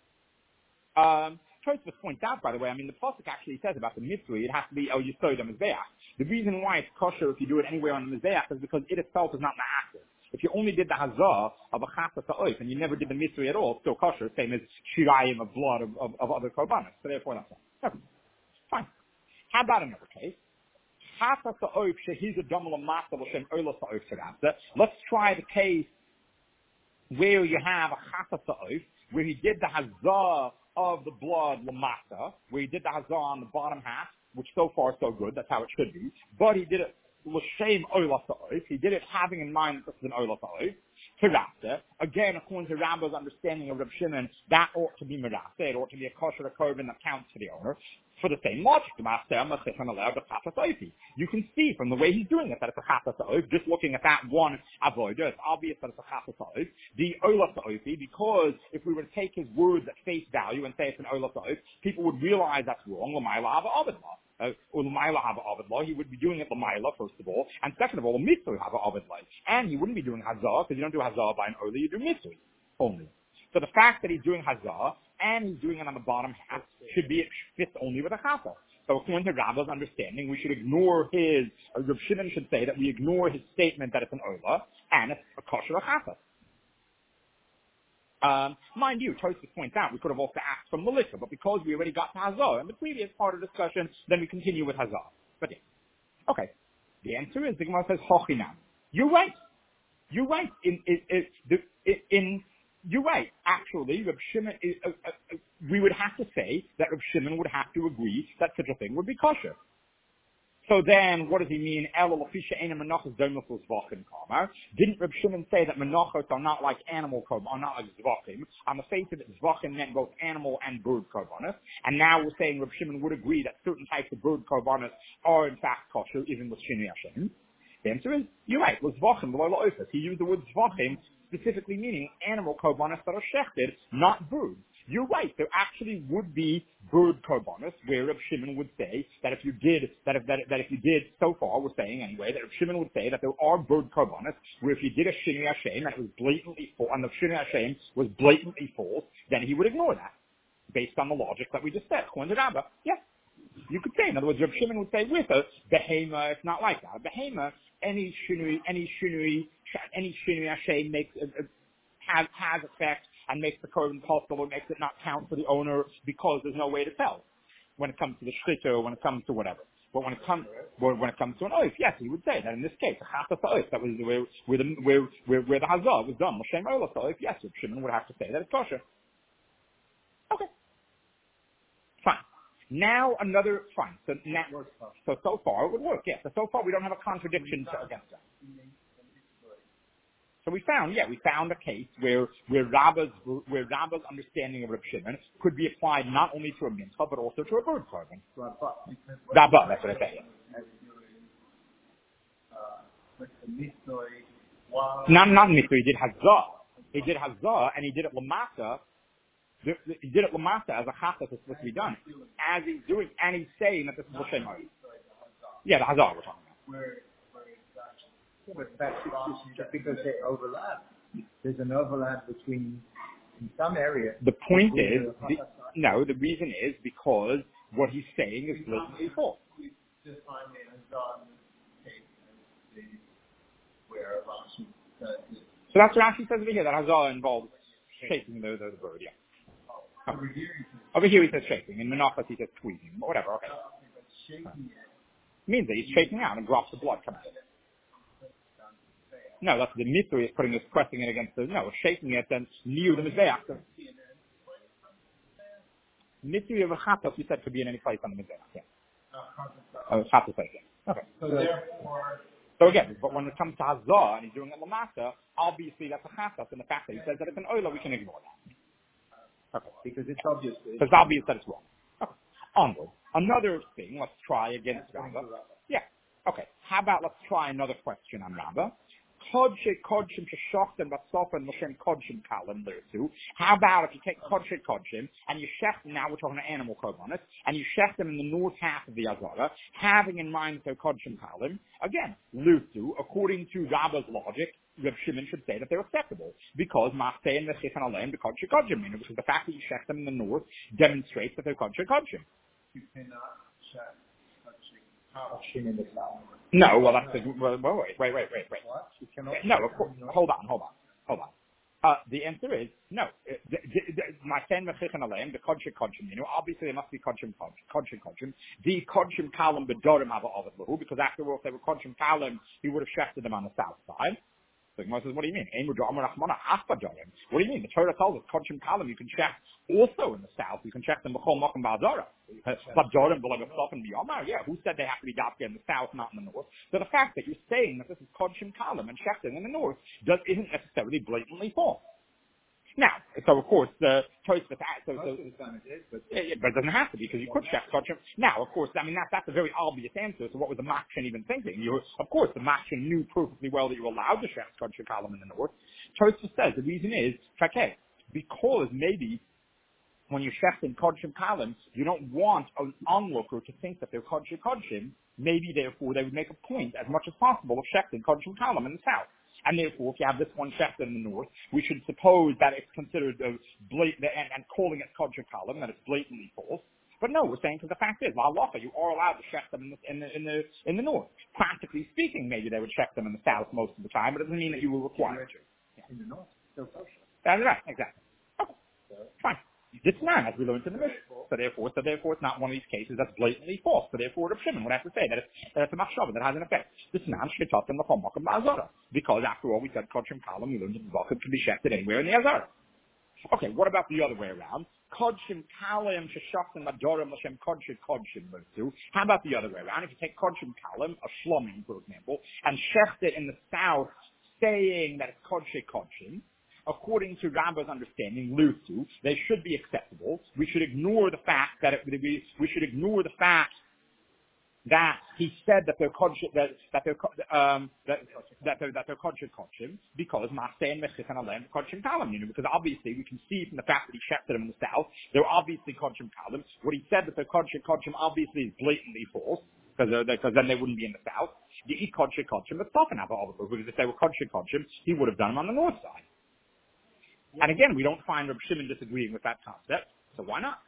Um, Tosfos points out, by the way, I mean, the pasuk actually says about the mitzvah, it has to be el yisod mizbeach. The reason why it's kosher if you do it anywhere on the mizbeach is because it itself is not ma'aser. If you only did the hazah of a chata sa'oif and you never did the mitzvah at all, it's still kosher, same as shirayim of blood of, of, of other korbanos. So therefore, that's fine. Okay. Fine. How about another case? Chata sa'oif shehiz adom l'masa l'shem oila sa'oif shirabza. Let's try the case where you have a chata sa'oif, where he did the hazah of the blood l'masa, where he did the hazah on the bottom half, which so far so good, that's how it should be, but he did it l'shem oila sa'oif, he did it having in mind that this is an oila sa'oif, Hirasa, again, according to Rabba's understanding of Reb Shimon, that ought to be Mirasa. It ought to be a kosher korban that counts for the owner. For the same logic, you can see from the way he's doing it that it's a chafas ha'of. Just looking at that one avodah, it's obvious that it's a chafas ha'of. The olas ha'ofi, because if we were to take his words at face value and say it's an olas ha'of, people would realize that's wrong. L'mayla hava avid law. Uh, or l'mayla hava avid law. He would be doing it l'mayla, first of all, and second of all, mitzvah hava avid law. And he wouldn't be doing hazah, because you don't do hazah by an olah, you do mitzvah only. So the fact that he's doing hazah and he's doing it on the bottom half should be it fits only with a chafas. So according to Rabba's understanding, we should ignore his, or Reb Shimon should say that we ignore his statement that it's an olah and it's a kosher chafas. Um, mind you, Tosfos points out we could have also asked for Melissa, but because we already got to hazah in the previous part of the discussion, then we continue with hazah. But yeah. Okay, the answer is the Gemara says hochinam. You're right. You're right. In in in, in, in You're right. Actually, Reb Shimon, uh, uh, uh, we would have to say that Reb Shimon would have to agree that such a thing would be kosher. So then, what does he mean? Didn't Reb Shimon say that menachos are not like animal korban, are not like zvachim? On the face of it, zvachim meant both animal and bird korbanos. And now we're saying Reb Shimon would agree that certain types of bird korbanos are in fact kosher, even with Shinui Hashem. The answer is, you're right. Was zvachim below la'ofus. He used the word zvachim, specifically meaning animal korbanos that are shechted, not birds. You're right. There actually would be bird korbanos where Reb Shimon would say that if you did, that if, that, that if you did, so far we're saying anyway, that Reb Shimon would say that there are bird korbanos where if you did a Shinui Hashem that was blatantly false, and the Shinui Hashem was blatantly false, then he would ignore that, based on the logic that we just said. Yes. You could say, in other words, Reb Shimon would say with a behema, it's not like that. A behema, any shinui, any shinui, any shinui Hashem makes, uh, uh, has, has effect and makes the korban possible, or makes it not count for the owner because there's no way to tell when it comes to the shchita or when it comes to whatever. But when it comes, when it comes to an oath, yes, he would say that in this case, a chafas oath, that was where, where the, where, where, where the hazah was done, L'shem olas oath, yes, Reb Shimon would have to say that it's kosher. Okay. Fine. Now another, fine. So now, so, so far it would work, yes. So, so far we don't have a contradiction to, against that. So we found, yeah, we found a case where, where Rabba's, where Rabba's understanding of Reb Shimon could be applied not only to a mincha, but also to a bird korban. Rabba, that's what I say. Not, not mitzvah, he did hazah. He did hazah, and he did it lamasa. He did it lamasa as a chafas that's supposed to be done. As he's doing, and he's saying that this is L'shem oath. Yeah, the hazah we're talking about. Yeah, but that's just because they overlap. There's an overlap between, in some areas. The point is, the, no, the reason is because what he's saying is blatantly false. So that's what Rashi says over here, that Hazah involves shaking the, the, the bird, yeah. Okay. Over here he says shaking, in Menachos he says squeezing, but whatever, okay. It means that he's shaking out and drops of blood coming out. No, that's the mitzvah is putting this, pressing it against the, no, shaking it and near the mizbeach. Mitzvah of a chatos, you said, could be in any place on the mizbeach, yeah. Oh, chatos, yeah. Okay. So therefore, so again, but when it comes to hazah and he's doing it lamasa, obviously that's a chatos, and the fact that he says that it's an oila, we can ignore that. Okay. Because it's obvious. Because it's obvious that it's wrong. Okay. Onward. Another thing, let's try against Rabba. Yeah. Okay. How about let's try another question on Rabba. How about if you take Kodshe Kodshim and you shech them, now we're talking about animal korbanos, and you shech them in the north half of the Azara, having in mind the Kodshim Kalim, again, Lutu, according to Rabba's logic, Reb Shimon should say that they're acceptable, because Maseh and Mechif and Aleim, the Kodshe Kodshim, because the fact that you shech them in the north demonstrates that they're Kodshe Kodshim. You cannot shech Kodshim in the south. No, well, that's the, well, wait, wait, wait, wait, wait. What? You cannot no, of course, hold on, hold on, hold on. Uh, the answer is no. My ten mechichan aleim, the kodshim kodshim. You know, obviously there must be kodshim kodshim kodshim. The kodshim kalim bedorim hava avet lahu, because after all, if they were kodshim kalim, he would have shefted them on the south side. So Gemara says, what do you mean? What do you mean? The Torah tells us, Kodshim Kalim, you can check also in the south. You can check them B'chol Mokum Ba'azara. But Jordan, and B'yomar, yeah, who said they have to be Dafka in the south, not in the north? So the fact that you're saying that this is Kodshim Kalim and Shechting in the north does, isn't necessarily blatantly false. Now, so of course, the choice of that, so, so, yeah, yeah, but it doesn't have to be, because you could check Kodshim. Now, of course, I mean, that, that's a very obvious answer, so what was the Makshin even thinking? You, of course, the Makshin knew perfectly well that you were allowed to check Kodshim Kalim in the north. Tosfos says the reason is, okay, because maybe when you check in Kodshim Kalim, you don't want an onlooker to think that they're Kodshim Kodshim, maybe therefore they would make a point as much as possible of checking Kodshim Kalim in the south. And therefore, if you have this one checked in the north, we should suppose that it's considered a blatant, and, and calling it Kodshim Kalim, that it's blatantly false. But no, we're saying, because the fact is, La'alacha, you are allowed to check them in the, in the, in the, in the north. Practically speaking, maybe they would check them in the south most of the time, but it doesn't mean that you were required to. Yeah. In the north, still kosher. That's right, exactly. Okay, fine. It's not, as we learned in the Mishnah. So therefore, so therefore, it's not one of these cases that's blatantly false. So therefore, Reb Shimon would have to say that it's, that it's a machshava that has an effect. This not shetatim l'chol makom ba'azara, because after all, we said Kodshim Kalim, we learned that the zakim can be shechted anywhere in the azara. Okay, what about the other way around? Kodshim Kalim sheshachtim adorim l'shem Kodshim Kodshim l'su. How about the other way around? If you take Kodshim Kalim, a shlomim, for example, and shecht it in the south, saying that it's Kodshim Kodshim, according to Rabba's understanding, Lusu, they should be acceptable. We should ignore the fact that it would be, we should ignore the fact that he said that they're Kodshim, that, that they're, um, that, that they're, that they're Kodshim Kodshim, because Maaseh and Mechik and Alem Kodshim Kalim, you know, because obviously we can see from the fact that he checked them in the south, they're obviously Kodshim Kalim. What he said that they're Kodshim Kodshim obviously is blatantly false, because because then they wouldn't be in the south. You eat Kodshim Kodshim, but stop and have all of them, because if they were Kodshim Kodshim, he would have done them on the north side. And again, we don't find Reb Shimon disagreeing with that concept, so why not?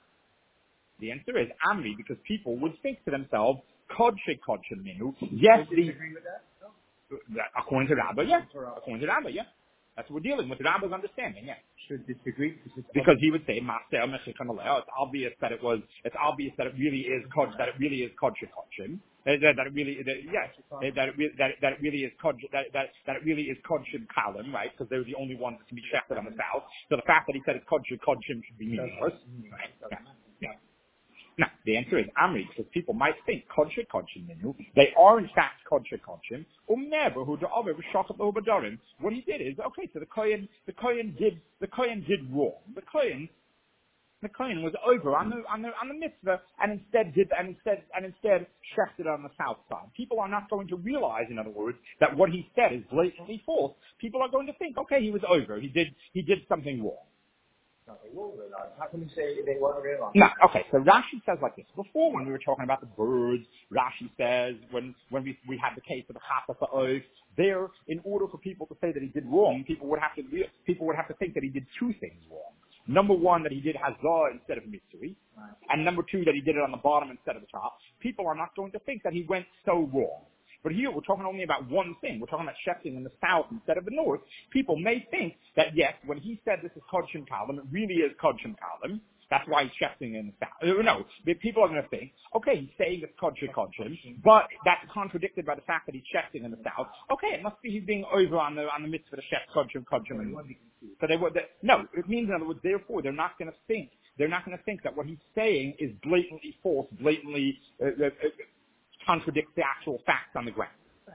The answer is Amri, because people would think to themselves, Kodshim Kodshim Minu. Yes, Do you agree with that? No. According to Rabba, yeah. According to Rabba, yeah. That's what we're dealing with, Rabba's understanding, yeah. Should disagree because he would say Master Mechik and Aleh. It's obvious that it was. It's obvious that it really is Kodsh. That it really is Kodshim Kodshim. That that it really. That, yes. That it really. That, that it really is Kodsh. That that that it really is Kodshim Kalim, right? Because they're the only ones that can be checked on the south. So the fact that he said it's Kodshim Kodshim should be meaningless, right? Yeah. Yeah. Now, the answer is Amri, because people might think Kodshim Kodshim Minu. They are in fact Kodshim Kodshim. Umnever who da'aver v'shachat lo b'darim. What he did is, okay, so the Kohen, the Kohen did, the Kohen did wrong. The Kohen, the Kohen was over on the, on the, on the mitzvah, and instead did, and instead, and instead shechted on the south side. People are not going to realize, in other words, that what he said is blatantly false. People are going to think, okay, he was over. He did, he did something wrong. No, they will realize. How can you say they won't realize? No, okay, so Rashi says like this. Before, when we were talking about the birds, Rashi says, when, when we, we had the case of the Chata Oath, there, in order for people to say that he did wrong, people would have to, people would have to think that he did two things wrong. Number one, that he did Hazah instead of Mitzui, right. And number two, that he did it on the bottom instead of the top. People are not going to think that he went so wrong. But here we're talking only about one thing. We're talking about shechting in the south instead of the north. People may think that yes, when he said this is Kodshim Kalim, it really is Kodshim Kalim. That's why he's shechting in the south. No, people are going to think, okay, he's saying it's Kodshim Kodshim, but that's contradicted by the fact that he's shechting in the south. Okay, it must be he's being over on the on the mitzvah to shech Kodshim Kodshim. So they would. No, it means in other words, therefore they're not going to think. They're not going to think that what he's saying is blatantly false, blatantly. Uh, uh, contradicts the actual facts on the ground.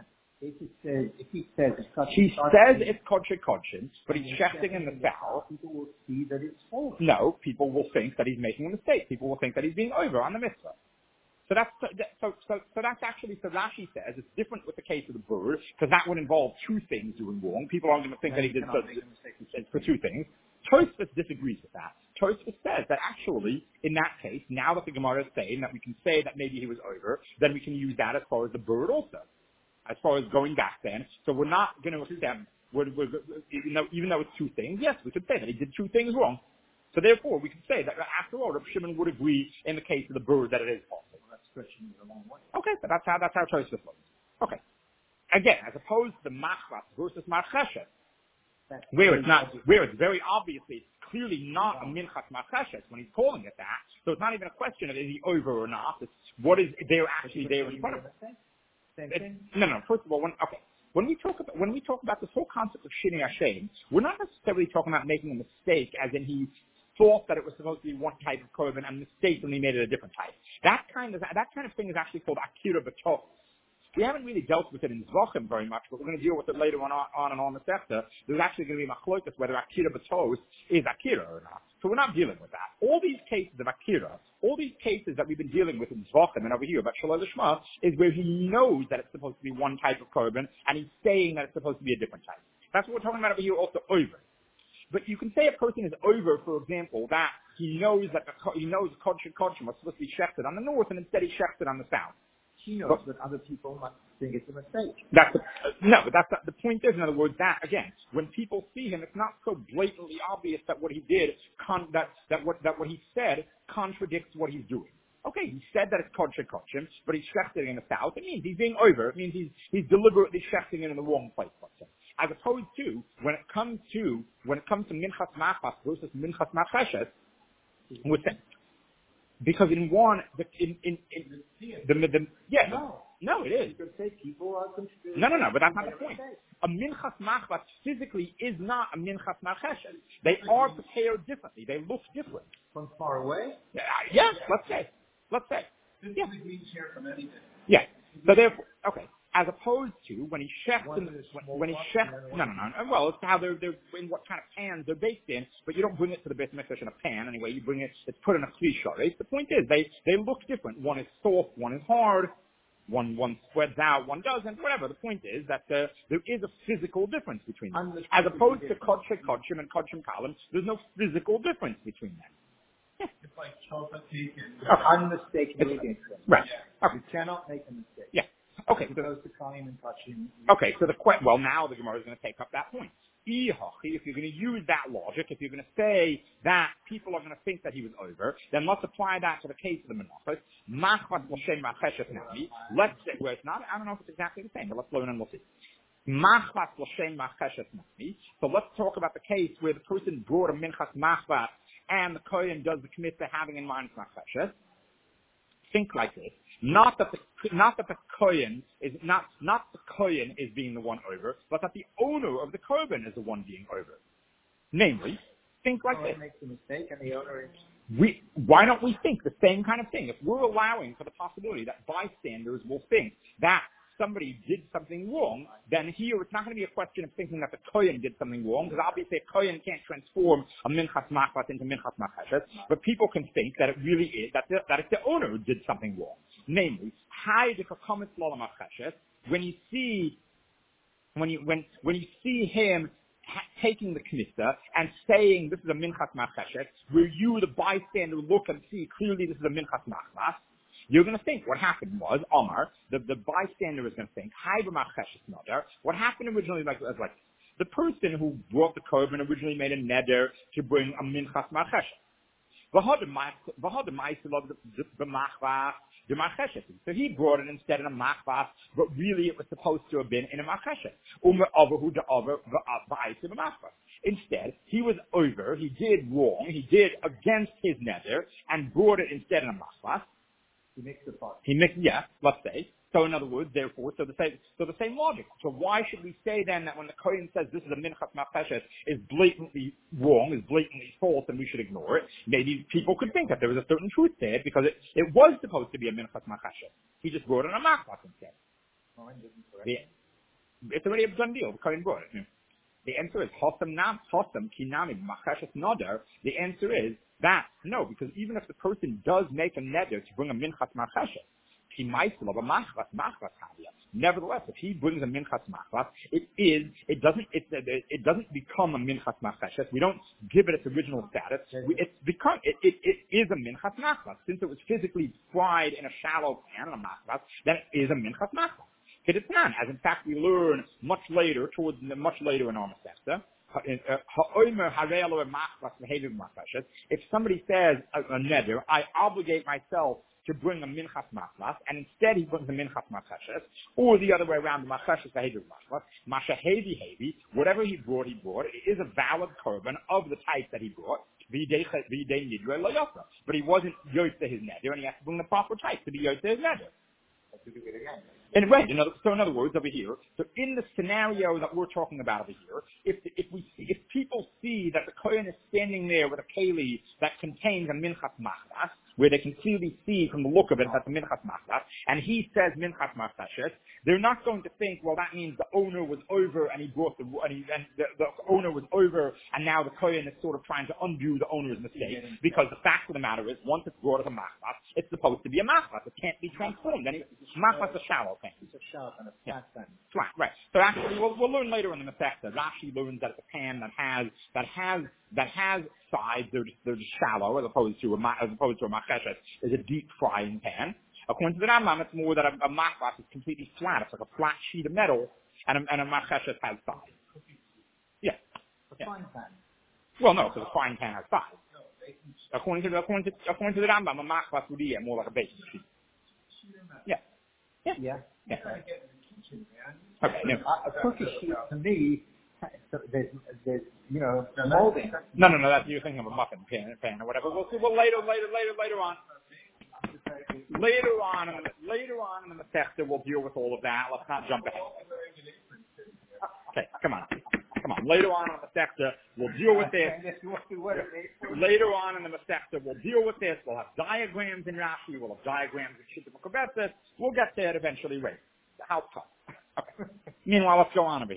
If he says, if he says it's Kodshim, he says it's Kodshim Kodshim, but he's shechting in the south. People will see that it's false. No, people will think that he's making a mistake. People will think that he's being over on the mitzvah. So that's so so so that's actually so Rashi says it's different with the case of the bird because that would involve two things doing wrong. People aren't going to think no, that he did so, it's for two things. Tosfos disagrees with that. Tosfos says that actually, in that case, now that the Gemara is saying that we can say that maybe he was over, then we can use that as far as the bird also, as far as going back then. So we're not going to accept, we're, we're, even, though, even though it's two things, yes, we could say that he did two things wrong. So therefore, we could say that after all, Reb Shimon would agree in the case of the bird that it is false. Well, that's stretching it a long way. Okay, so that's how that's how Tosfos looks. Okay, again, as opposed to machlas versus marcheshet. Where it's not, where it's very obviously, clearly not a minchas marcheshes when he's calling it that. So it's not even a question of is he over or not. It's what is there actually there in front of him. Same thing? No, no. First of all, when, okay. When we talk about, when we talk about this whole concept of Shinei Hashem, we're not necessarily talking about making a mistake as in he thought that it was supposed to be one type of korban and mistakenly made it a different type. That kind of, that kind of thing is actually called Akira B'Tos. We haven't really dealt with it in Zvachim very much, but we're going to deal with it later on on and on the Sefta. There's actually going to be machlokas whether Akira B'Tos is Akira or not. So we're not dealing with that. All these cases of Akira, all these cases that we've been dealing with in Zvachim and over here about Shalom Lishma, is where he knows that it's supposed to be one type of korban, and he's saying that it's supposed to be a different type. That's what we're talking about over here also over. But you can say a person is over, for example, that he knows that the, he knows the Kodshin Kodshin was supposed to be shechted on the north, and instead he shechted on the south. He knows But, that other people might think it's a mistake. That's a, uh, no, but that's not, the point is, in other words, that again, when people see him, it's not so blatantly obvious that what he did, con, that that what that what he said contradicts what he's doing. Okay, he said that it's kodshin kodshin, but he's shechting in the south. It means he's being over. It means he's he's deliberately shechting it in the wrong place. Let's say. As opposed to when it comes to when it comes to minchas machas versus minchas macheshes, what's that? Because in one, the, in, in, in the, the, the, yeah, No. no, it is. You could say people are conspiring. No, no, no, but that's not the point. A minchas machas physically is not a minchas macheshes. They are prepared differently. They look different. From far away? Yeah, yes, let's say. Let's say. Yeah. means here from anything. Yeah. So therefore, okay. As opposed to when he chefs in, One is when, small when he pot, chefs, the other no, one no, no. Well, it's how they're, they're, in what kind of pans they're baked in, but you don't bring it to the base mikdash in a pan anyway. You bring it, it's put in a klisha, right? The point is, they, they look different. One is soft, one is hard. One, one spreads out, one doesn't, whatever. The point is that uh, there is a physical difference between them. As opposed to kodshim, kodshim, and kodshim kalim, there's no physical difference between them. It's like chocolate cake and Okay. unmistakably different. Right. Okay. You cannot make a mistake. Yeah. Okay. As opposed to calling and touching. Okay, so the que- well now the Gemara is going to take up that point. If you're going to use that logic, if you're going to say that people are going to think that he was over, then let's apply that to the case of the Menachos. Machvat l'shem macheshes nami. Let's say where it's not. I don't know if it's exactly the same, but let's learn and we'll see. Machvat l'shem macheshes nami. So let's talk about the case where the person brought a minchas machvat and the kohen does the kmitzvah having in mind macheshes. Think like this. Not that the not that the kohen is not not the kohen is being the one over, but that the owner of the korban is the one being over. Namely, think like The owner this. makes a mistake and the owner is... We why don't we think the same kind of thing? If we're allowing for the possibility that bystanders will think that somebody did something wrong, then here it's not going to be a question of thinking that the kohen did something wrong, because obviously a kohen can't transform a minchas machvat into minchas macheshes, but people can think that it really is, that, the, that it's the owner who did something wrong. Namely, when you see, when you, when, when you see him ha- taking the knissa and saying this is a minchas macheshes, where you, the bystander, look and see clearly this is a minchas machvat, you're going to think what happened was, Omar, the, the bystander is going to think, what happened originally like, was like the person who brought the korban originally made a neder to bring a minchas macheshes. So he brought it instead in a machvas, but really it was supposed to have been in a macheshes. Instead, he was over, he did wrong, he did against his neder, and brought it instead in a machvas. He mixed the pot. He mixed, yeah, let's say. So in other words, therefore, so the same, so the same logic. So why should we say then that when the Kohen says this is a minchas macheshes is blatantly wrong, is blatantly false, and we should ignore it? Maybe people could think that there was a certain truth there because it, it was supposed to be a minchas macheshes. He just brought it in a machvas instead. Oh, I didn't correct. The, it's already a done deal. The Kohen brought it. Yeah. The answer is Hosam Nam Hosam Kinami Macheshes Nodar. The answer is that no, because even if the person does make a neder to bring a minchas macheshes, he might love a machvas machvas havia. Nevertheless, if he brings a minchas machvas, it is it doesn't it it doesn't become a minchas macheshes. We don't give it its original status. We, it's become it, it it is a minchas machvas since it was physically fried in a shallow pan in a machvas. Then it is a minchas machvas. As in fact we learn much later, towards much later in our Masechta, if somebody says a, a neder, I obligate myself to bring a minchas machlas, and instead he brings a minchas macheshes, or the other way around, the macheshes v'heder machlas, mashahevi hevi, whatever he brought, he brought. It is a valid korban of the type that he brought. But he wasn't yotze his neder, and he has to bring the proper type to be yotze his neder. And right, in other, so in other words, over here, so in the scenario that we're talking about over here, if if we see, if people see that the kohen is standing there with a keli that contains a minchas machlas, where they can clearly see from the look of it that's a minchas machlas, and he says minchas machlashes, they're not going to think, well, that means the owner was over and he brought the and, he, and the, the owner was over, and now the kohen is sort of trying to undo the owner's mistake, because the fact of the matter is, once it's brought as a machlas, it's supposed to be a machlas. It can't be transformed. Any machlas is a shallow thing. It's a sharp and a flat Yeah. thing. Flat, right. So actually, we'll, we'll learn later in the Masechta. Rashi learns that it's a pan that has that has that has sides. They're just, they're just shallow, as opposed to a ma- as opposed to a macheshet is a deep frying pan. According to the Rambam, it's more that a, a machlas is completely flat. It's like a flat sheet of metal, and a, and a macheshet has sides. Yeah. A yeah. frying pan. Well, no, because a frying pan has sides. According to the according to according to the Rambam, a machlas would be more like a baking sheet. Yeah. Yeah. Yeah. Yeah. Okay. No. A, a cookie sheet to me, there's, there's you know, molding. No, no, no. That's you're thinking of a muffin pan, pan or whatever. We'll see. Well, later, later, later, later on. Later on, in the, later on in the Masechta, we'll deal with all of that. Let's not jump ahead. Okay, come on, come on. Later on in the Masechta, we'll deal with this. Later on in the Masechta, we'll deal with this. We'll have diagrams in Rashi. We'll have diagrams in Shittim Kobetzis. We'll get there eventually. Right. The house cut. Okay. Meanwhile, let's go on a bit.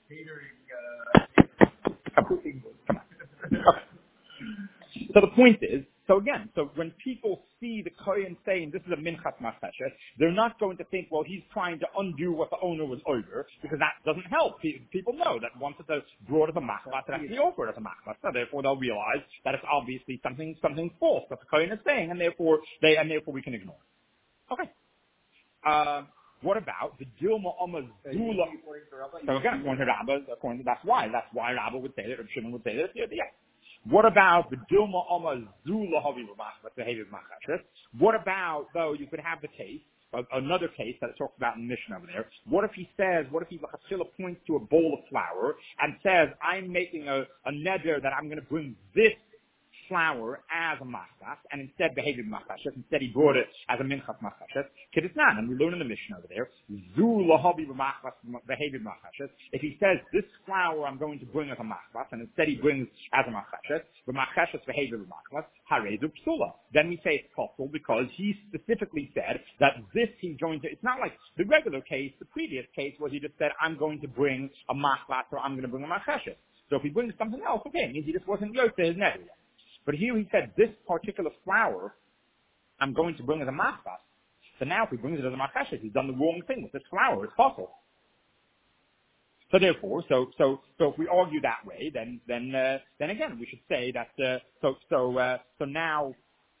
Come on. Come on. Okay. So the point is, so again, so when people see the kohen saying this is a minchas macheshet, they're not going to think, well, he's trying to undo what the owner was over, because that doesn't help. People know that once it's brought as a machlas, it has to be offered as a machlas. So therefore, they'll realize that it's obviously something something false that the kohen is saying, and therefore they and therefore we can ignore it. Okay. Uh, what about the Dilma Amma Zula? So again, according to Rabba, according to, that's why that's why Rabba would say that, or Shimon would say that. Yeah, yeah. What about the Dilma Amma Zula Havi behavior machashes? What about, though, you could have the case, another case that it talks about in the Mishnah over there. What if he says, what if he Chasila points to a bowl of flour and says, I'm making a, a neder that I'm going to bring this flour as a machlas, and instead behavior machashes, instead he brought it as a minchas machashes, kidisnan, and we learn in the Mishnah over there, zu lahabi b'machlas behavior machashes, if he says, this flour I'm going to bring as a machlas, and instead he brings as a machashes, b'machashes behavior b'machlas, harezu psula. Then we say it's possible because he specifically said that this he's going to, it's not like the regular case, the previous case was he just said, I'm going to bring a machlas, or I'm going to bring a machashes. So if he brings something else, okay, it means he just wasn't yoked to his neder yet. But here he said, this particular flour, I'm going to bring as a machlas. So now if he brings it as a machashes, he's done the wrong thing with this flour. It's possible. So therefore, so so so if we argue that way, then then uh, then again we should say that uh, so so uh, so now.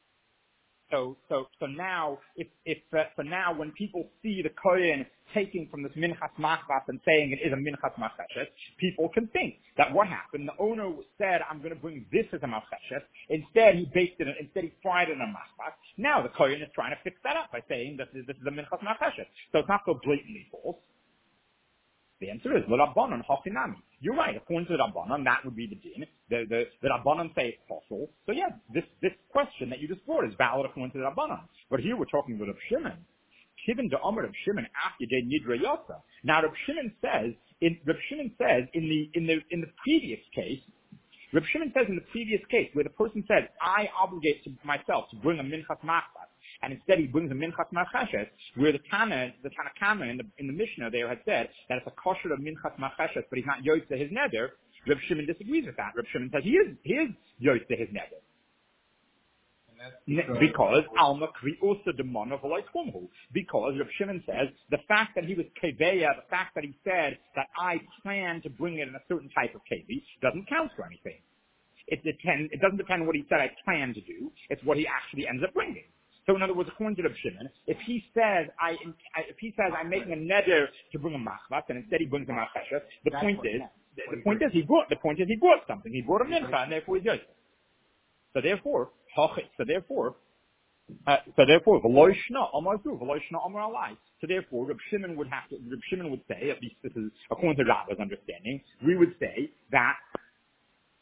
So, so, so now, if, if, uh, so now when people see the kohen taking from this minchas machlas and saying it is a minchas macheshet, people can think that what happened, the owner said, I'm going to bring this as a macheshet. Instead, he baked it, instead he fried it in a machlas. Now the kohen is trying to fix that up by saying that this is a minchas macheshet. So it's not so blatantly false. The answer is, l'Rabbanan hachinami. You're right. According to the Rabbanan, that would be the din. The, the, the Rabbanan say it's possible. So yeah, this, this question that you just brought is valid according to the Rabbanan. But here we're talking about Reb Shimon. Kivin de Amar Reb Shimon after de Nidra Yotza. Now Reb Shimon says, in, Reb Shimon says in the, in the, in the previous case, Reb Shimon says in the previous case where the person said, I obligate to myself to bring a minchas machlas, and instead he brings a minchas machashes, where the Tana, the Tanakama in the, in the Mishnah there had said that it's a kosher of minchas machashes, but he's not yotze to his neder. Reb Shimon disagrees with that. Reb Shimon says he is, he is yotze to his neder. Because Alma Kriusa Demona V'Loitchumhu. Because Reb Shimon says the fact that he was keveya, the fact that he said that I plan to bring it in a certain type of kevi, doesn't count for anything. It, depend, it doesn't depend on what he said I plan to do. It's what he actually ends up bringing. So in other words, according to Reb Shimon, if he says I, if he says I'm making a neder to bring a machlas, and instead he brings a machashes, the That's point is, the, the point is he brought, the point is he brought something. He brought a mincha, and therefore he's yosef. So therefore, so therefore, uh, so therefore, v'loishna amar zu, v'loishna amar alai. So therefore, Reb Shimon would have to, Reb Shimon would say, at least this is according to Rabba's understanding, we would say that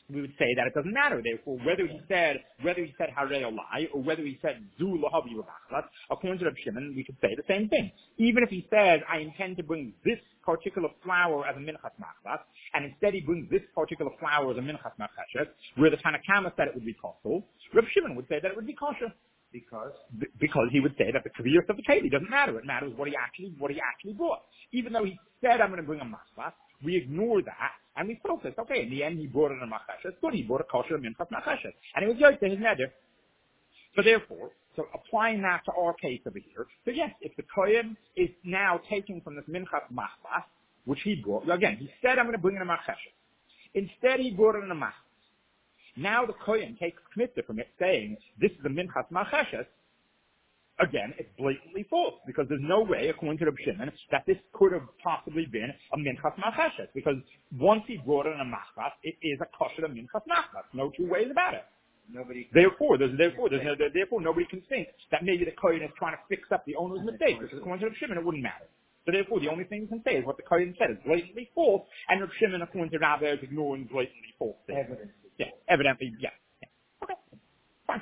we would say that it doesn't matter. Therefore, whether he said whether he said harei olai or whether he said zu lahavi v'machlas, according to Reb Shimon, we could say the same thing. Even if he says, I intend to bring this particular flour as a minchas machlas, and instead he brings this particular flour as a minchas macheshes, where the Tanakama said it would be kosher, Reb Shimon would say that it would be kosher. Because? B- because he would say that the kaviyas of the keli doesn't matter. It matters what he actually what he actually brought. Even though he said, I'm going to bring a machlas, we ignore that, and we focus, okay, in the end he brought it a macheshes, good, he brought a kosher minchas macheshes, and it was yoyt to his neder. So therefore, so applying that to our case over here, so yes, if the kohen is now taking from this minchas machlas, which he brought, again, he said, I'm going to bring in a macheshes. Instead, he brought it in a machlas. Now the kohen takes kmitza from it, saying, this is a minchas macheshes. Again, it's blatantly false, because there's no way, according to Reb Shimon, that this could have possibly been a minchas macheshes, because once he brought it in a machlas, it is a kosher minchas machlas. No two ways about it. Nobody. Therefore, there's therefore there's no, therefore nobody can think that maybe the kohen is trying to fix up the owner's mistake, because according to Reb Shimon, it wouldn't matter. So therefore, the only thing you can say is what the kohen said is blatantly false, and Reb Shimon, according to Rabbi, is ignoring blatantly false things. Evidence. Yeah, evidently, yeah. yeah. Okay, fine.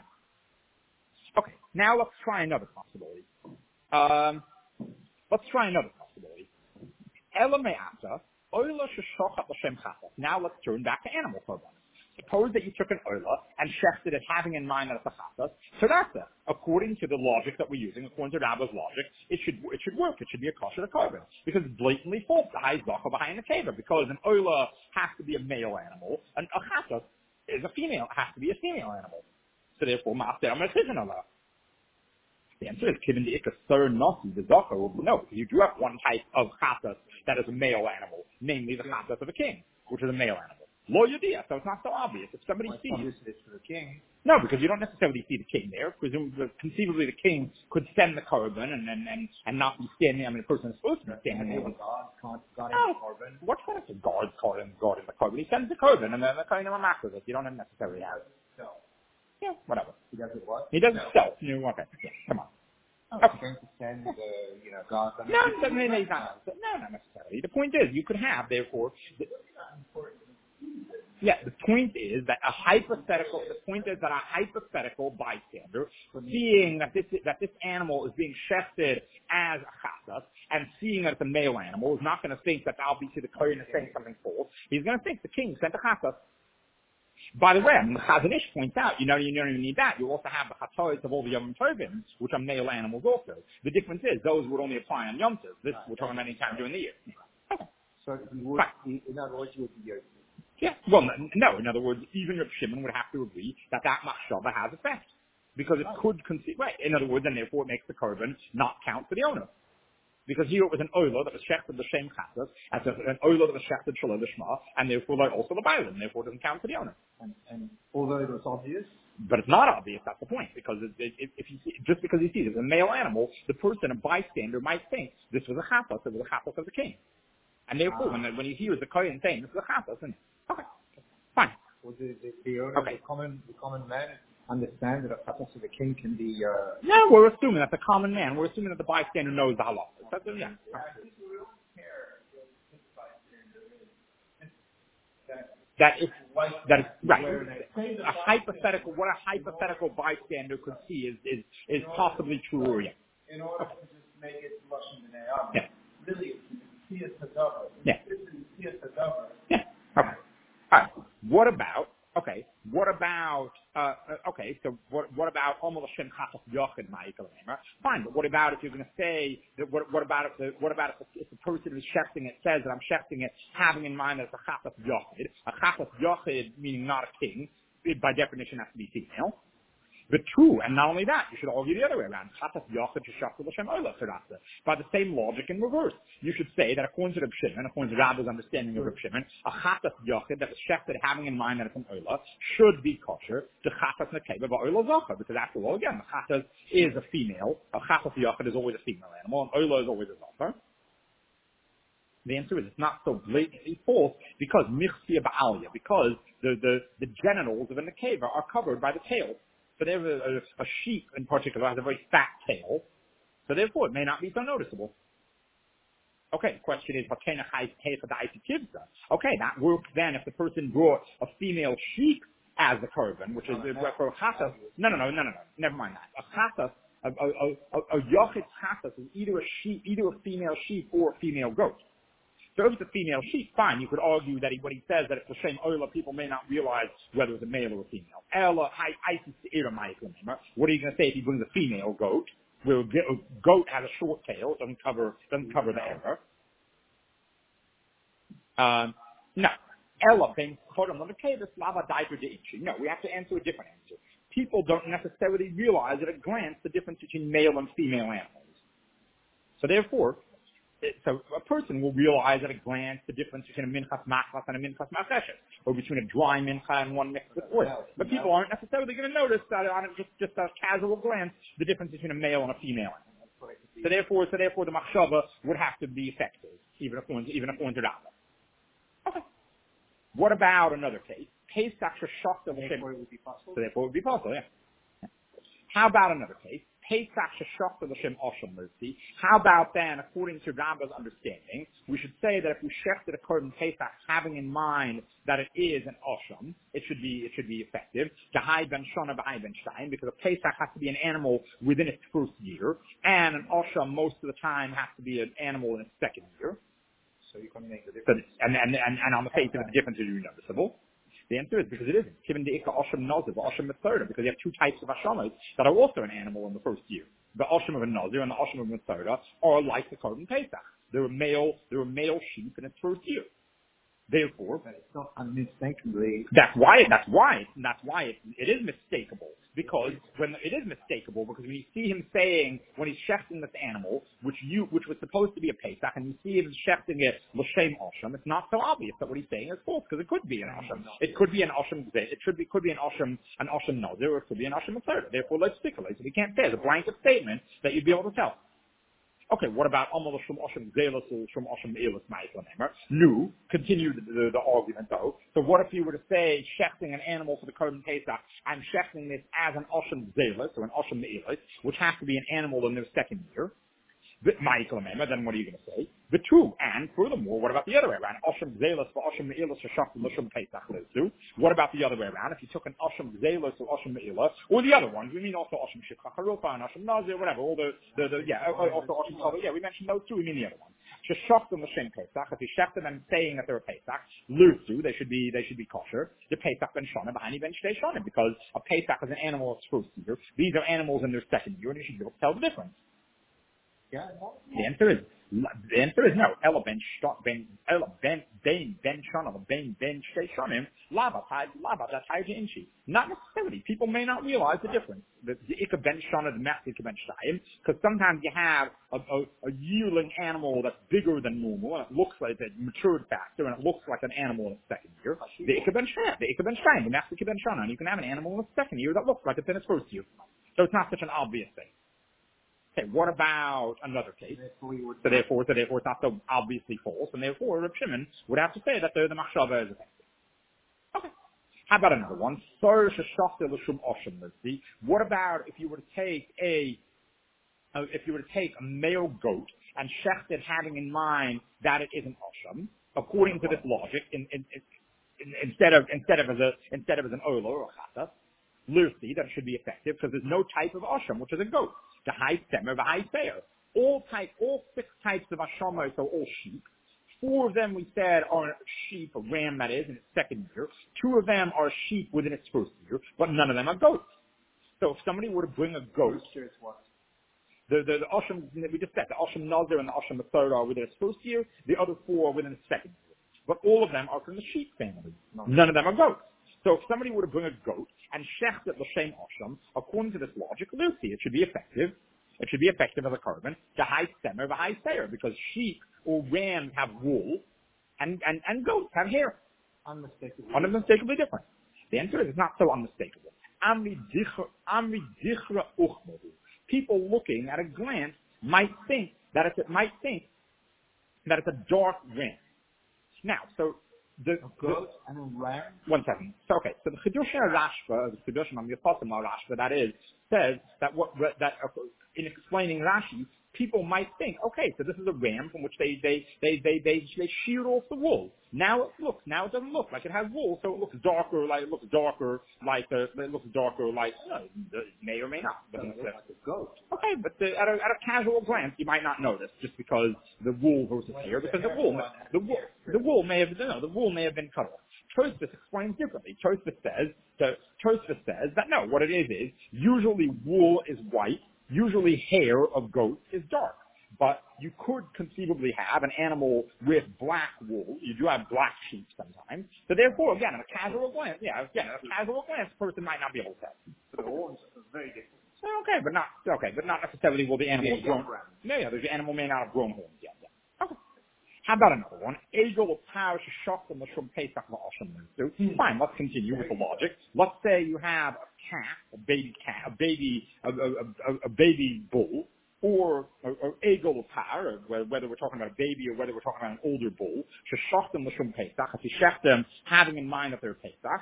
Okay, now let's try another possibility. Um, let's try another possibility. Ela me'ata, oila sheshochat l'shem chata. Now let's turn back to animal korbanos. Suppose that you took an oila and shechted it having in mind that it's a chata. So that's it. According to the logic that we're using, according to Rabba's logic, it should it should work. It should be a kosher korban because it's blatantly false. The high zacha behind the kaver, because an oila has to be a male animal, and a chata is a female. It has to be a female animal. So therefore, master amechizin Allah. The answer is given the ikasur nasi, the zacha will no. You do have one type of chatas that is a male animal, namely the chatas of a king, which is a male animal. Lo yudia, so it's not so obvious. If somebody Well, sees it's for the king. no, because you don't necessarily see the king there. Presumably, conceivably, the king could send the korban and and and, and not be standing. I mean, a person is supposed to be standing there. God can't God in No, the korban. what's that? A guard korban, guard in the korban. He sends the korban, and then the kohen will master it. You don't necessarily have it. So Yeah, whatever. he does it what? He doesn't No. sell. You okay? Yeah, come on. Oh, Okay. he's going to send the you know God. No, no, no, no, not, no, not necessarily. The point is, you could have, therefore, the, yeah, the point is that a hypothetical, the point is that a hypothetical bystander, seeing that this, that this animal is being shechted as a chatas, and seeing that it's a male animal, is not going to think that obviously the kohen is saying something false. He's going to think the king sent a chatas. By the way, I mean, the Chazon Ish points out, you know, you don't even need that. You also have the chatois of all the Yom Tovim, which are male animals also. The difference is, those would only apply on Yom Tov. This, we're talking about any time during the year. Okay. So he would, Right. he, in other words, he would be yours. Yeah. Well, no, no, in other words, even Reb Shimon would have to agree that that machshava has effect. Because it could conceive, right. In other words, and therefore it makes the korban not count for the owner. Because here it was an oila that was shechted the shem chatas, as an oila that was shechted shalom l'shma, and therefore like also the bailim, therefore it doesn't count for the owner. And, and although it was obvious, But it's not obvious, that's the point, because it, it, it, if you see, just because you see it as a male animal, the person, a bystander, might think this was a chatas, it was a chatas of the king. And therefore, Ah. when, when he hears the kohen saying this is a chatas, then, okay, fine. would the, the, the owner, Okay. the common, the common man, understand that a chatas of the king can be? Uh, No, we're assuming that the common man, we're assuming that the bystander knows the halal. That's, yeah. That is, that is, right. A hypothetical, what a hypothetical bystander could see is, is, is possibly true or yeah. in order to just make it Russian and A I. Yeah. Really, see it as a Yeah. This is see it as a Yeah. Okay. All right. What about, okay, what about, uh, uh, okay, so what, what about Omel Hashem Chatas Yochid Ma'ikal Nemer? Fine, but what about if you're going to say, that what, what about if the, what about if the, if the person who's shechting it says that I'm shechting it having in mind that it's a Chatas Yochid? A Chatas Yochid, meaning not a king, it by definition has to be female. But true, and not only that, you should argue the other way around. By the same logic in reverse. You should say that according to Reb Shimon, according to Rabbi's understanding of Reb Shimon, a chatas yochid that is shechted having in mind that it's an oila should be kosher to chatas nekeva ba'oila zacha. Because after all, again, the chatas is a female. A chatas yochid is always a female animal, and oila is always a zacha. The answer is it's not so blatantly false because michsia ba'alia, because the, the, the genitals of a nekeva are covered by the tail. So they have a, a, a sheep in particular has a very fat tail. So therefore it may not be so noticeable. Okay, the question is, okay, that works then if the person brought a female sheep as a korban, which is uh, for a chatas. No, no, no, no, no, no. Never mind that. A chatas, a, a, a, a yochid chatas is either a sheep, either a female sheep or a female goat. So if it's a female sheep, fine. You could argue that he, when he says that it's the same oila, people may not realize whether it's a male or a female. Ella, what are you going to say if he brings a female goat? Where a goat has a short tail, doesn't cover, doesn't cover the error. Um, no. Ella, ben chodam l'mekevus lava daiter de'inchi. No, we have to answer a different answer. People don't necessarily realize at a glance the difference between male and female animals. So therefore, so a person will realize at a glance the difference between a minchas machlas and a minchas macheshes, or between a dry mincha and one mixed with oil. But people aren't necessarily going to notice that on just, just a casual glance the difference between a male and a female. So therefore, so therefore the machshava would have to be effective, even if one, even if one's a Okay. What about another case? Pesach sheshachta l'shem. So therefore it would be possible, yeah. How about another case? Pesach sheshachta l'shem osham mercy. How about then, according to Rabba's understanding, we should say that if we shechted a korban Pesach having in mind that it is an osham, it should be, it should be effective. Gehai ben shana b'hai ben shtayim, because a Pesach has to be an animal within its first year, and an osham most of the time has to be an animal in its second year. So you can make the difference. So, and, and, and, and on the face of it, the difference is noticeable. The answer is because it isn't. Given the ikka osham nazir, osham mitharda, because you have two types of ashamas that are also an animal in the first year. The osham of a nazir and the osham of a mitharda are like the korban Pesach. They're a male, they're a male sheep in its first year. Therefore, but it's not unmistakably. That's why. That's why. That's why it, it is mistakable. Because when it is mistakable, because when you see him saying when he's shechting this animal, which you, which was supposed to be a Pesach, and you see him shechting it l'shem osham, it's not so obvious that what he's saying is false, because it could be an osham. It could be an osham. It should be could be an osham, an osham nazir, or it could be an osham third. Therefore, let's stipulate. So we can't say it's a blanket statement that you'd be able to tell. Okay, what about Amal Shum Osham Zelos or Shum Osham Elis Ma'islam? No, continue the, the, the argument though. So what if you were to say shechting an animal for the korban Pesach, I'm shechting this as an Osham Zelos or an Osham Elis, which has to be an animal in their second year? Then what are you going to say? The two, and furthermore, what about the other way around? Osham Zelos for Osham Me'ilas or Shachtim L'Shum Pesach Lezu. What about the other way around? If you took an Osham Zelos or Osham Me'ilas, or the other ones, we mean also Osham Shikha Harufa and Osham Nazir, whatever, all the, the, the yeah, also Osham Nazir, yeah, we mentioned those two, we mean the other ones. Shachtim L'Shem Pesach, if you shechted them saying that they're a Pesach, Lezu, they should be, they should be kosher. The Pesach Ben Shana, B'hani Ben Shtei Shana, because a Pesach is an animal of its first year. These are animals in their second year, and you should be able to tell the difference. Yeah, the answer is the answer is no. Ella ben ben Ella ben ben ben shana ben ben shtei shanim lava lava that's inchi. Not necessarily. People may not realize the difference. The ikka ben shana the mechik ben shtayim, because sometimes you have a, a, a yearling animal that's bigger than normal and it looks like it matured faster and it looks like an animal in its second year. The ikka ben shana, the ikka ben shtayim, the mechik ben shana, and you can have an animal in its second year that looks like it's in its first year. So it's not such an obvious thing. Okay, what about another case? So therefore, so therefore it's not so obviously false, and therefore Reb Shimon would have to say that the, the machshava is effective. Okay. How about another one? What about if you were to take a, uh, if you were to take a male goat and shecht it having in mind that it is an osham, according to this logic, in, in, in, instead of instead of as a instead of as an ola or a chata, Lursi, that should be effective because there's no type of asham, which is a goat. The high semer, the high sayer. All type, all six types of ashama, so all sheep. Four of them we said are sheep, a ram that is, in its second year. Two of them are sheep within its first year, but none of them are goats. So if somebody were to bring a goat, the the, the asham we just said, the asham nazir and the asham third are within its first year. The other four are within its second year, but all of them are from the sheep family. None of them are goats. So if somebody were to bring a goat and shecht it l'shem osham, according to this logic, Lucy, it should be effective. It should be effective as a korban. The high semer, the high sayer, because sheep or rams have wool, and, and, and goats have hair. Unmistakably. Unmistakably different. The answer is it's not so unmistakable. Amri dichra uchmodu. People looking at a glance might think that it's, might think that it's a dark ram. Now, so The, goat and a ram? One second. So, okay. So the Chidush Rashba, the Chidush Mam Yochasim Rashba, that is, says that what, that, uh, in explaining Rashi, people might think, okay, so this is a ram from which they they they they they, they sheared off the wool. Now it looks, now it doesn't look like it has wool, so it looks darker, like it looks darker, like uh, it looks darker, like you know, it may or may not. But Doesn't look like a goat. Okay, but the, at, a, at a casual glance, you might not notice just because the wool versus hair, because the wool, the wool, the wool may have, no, the wool may have been cut off. Tosfos explains differently. Tosfos says, so Tosfos says that no, what it is is usually wool is white, usually hair of goats is dark. But you could conceivably have an animal with black wool. You do have black sheep sometimes. So therefore, again, at a casual glance, yeah, again, at a casual glance, a person might not be able to tell. So the horns are very different. Okay, but not okay, but not necessarily will the animal Yeah, have grown. young ram. No, yeah, the animal may not have grown horns yet. Yeah. Okay. How about another one? Egel of power to shock the mushroom pesach ma'asham. So fine, let's continue with the logic. Let's say you have a calf, a baby calf, a baby, a, a, a, a baby bull, or or egel of power, whether we're talking about a baby or whether we're talking about an older bull. To shock them mushroom pesach, if you shech them, having in mind that they're pesach.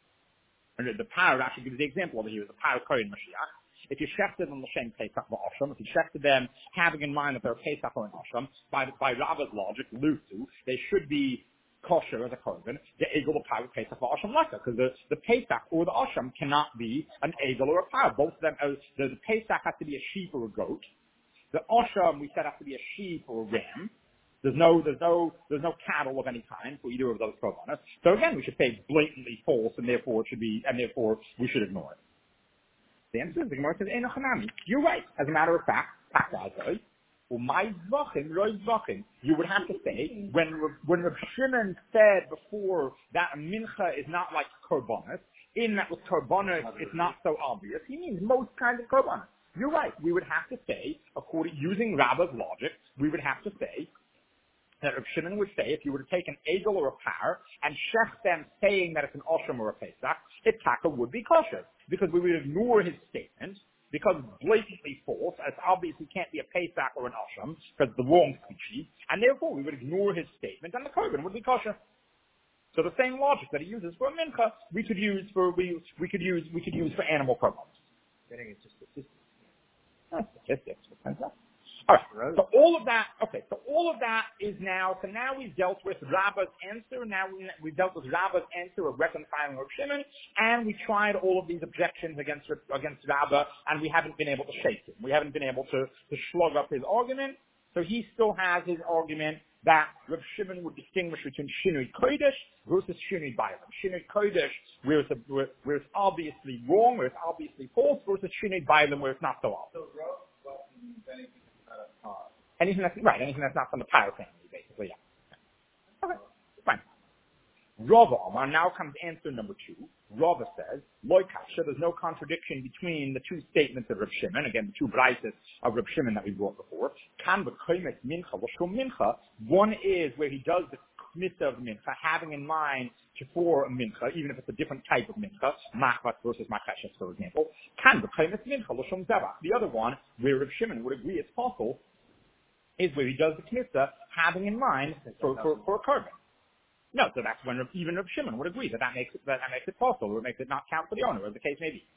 And the power actually gives the example over here, the power Kohen Mashiach. If you shechted them l'shem Pesach v'Asham, if you shechted them having in mind that they're Pesach or an Asham, by, by Rabba's logic, Lutu, they should be kosher as a Kohen, the Egel of power Pesach v'Asham Laka, because the, the Pesach or the Asham cannot be an Egel or a power. Both of them, uh, the, the Pesach has to be a sheep or a goat. The Asham, we said, has to be a sheep or a ram. There's no, there's no, there's no cattle of any kind for either of those korbanos. So again, we should say blatantly false, and therefore it should be, and therefore we should ignore it. The answer is the Gemara says, "Eino chanami." You're right. As a matter of fact, takazoi, umay zvachim, roi zvachim. You would have to say when when Reb Shimon said before that a mincha is not like korbanos, in that with korbanos it's not so obvious. He means most kinds of korbanos. You're right. We would have to say, according using Rabba's logic, we would have to say that Reb Shimon would say, if you were to take an egel or a par and shech them saying that it's an Asham or a Pesach, it taka would be kosher. Because we would ignore his statement, because it's blatantly false, as obviously can't be a Pesach or an Asham, because it's the wrong species, and therefore we would ignore his statement, and the korban would be kosher. So the same logic that he uses for a mincha, we could use for, we, we could use, we could use for animal korbans. Getting into statistics. Oh, statistics, what kind of stuff? All right. So all of that, okay. So all of that is now. So now we've dealt with Rabba's answer. Now we, we've dealt with Rabba's answer of reconciling Reb Shimon, and we tried all of these objections against against Rabba, and we haven't been able to shake him. We haven't been able to to slug up his argument. So he still has his argument that Reb Shimon would distinguish between Shinui Kodesh versus Shinui Bailam. Shinui Kodesh, where it's, a, where, where it's obviously wrong, where it's obviously false, versus Shinui Bailam, where it's not so obvious. So, Rob, what means anything out of power? Anything that's, right, anything that's not from the power family, basically, yeah. Okay, fine. Rava Amar, now comes answer number two. Rava says, Loi Kasha, there's no contradiction between the two statements of Reb Shimon, again, the two brises of Reb Shimon that we brought before. Kan v'koimet mincha, l'shom mincha. One is where he does the kmita of mincha, having in mind to for a mincha, even if it's a different type of mincha, machvat versus macheshes, for example. Kan v'koimet mincha, l'shom zevach. The other one, where Reb Shimon would agree it's possible, is where he does the kmita, having in mind for, for, for a korban. No, so that's when even Reb Shimon would agree that that makes it, that, that makes it possible, or makes it not count for the owner, as the case may be.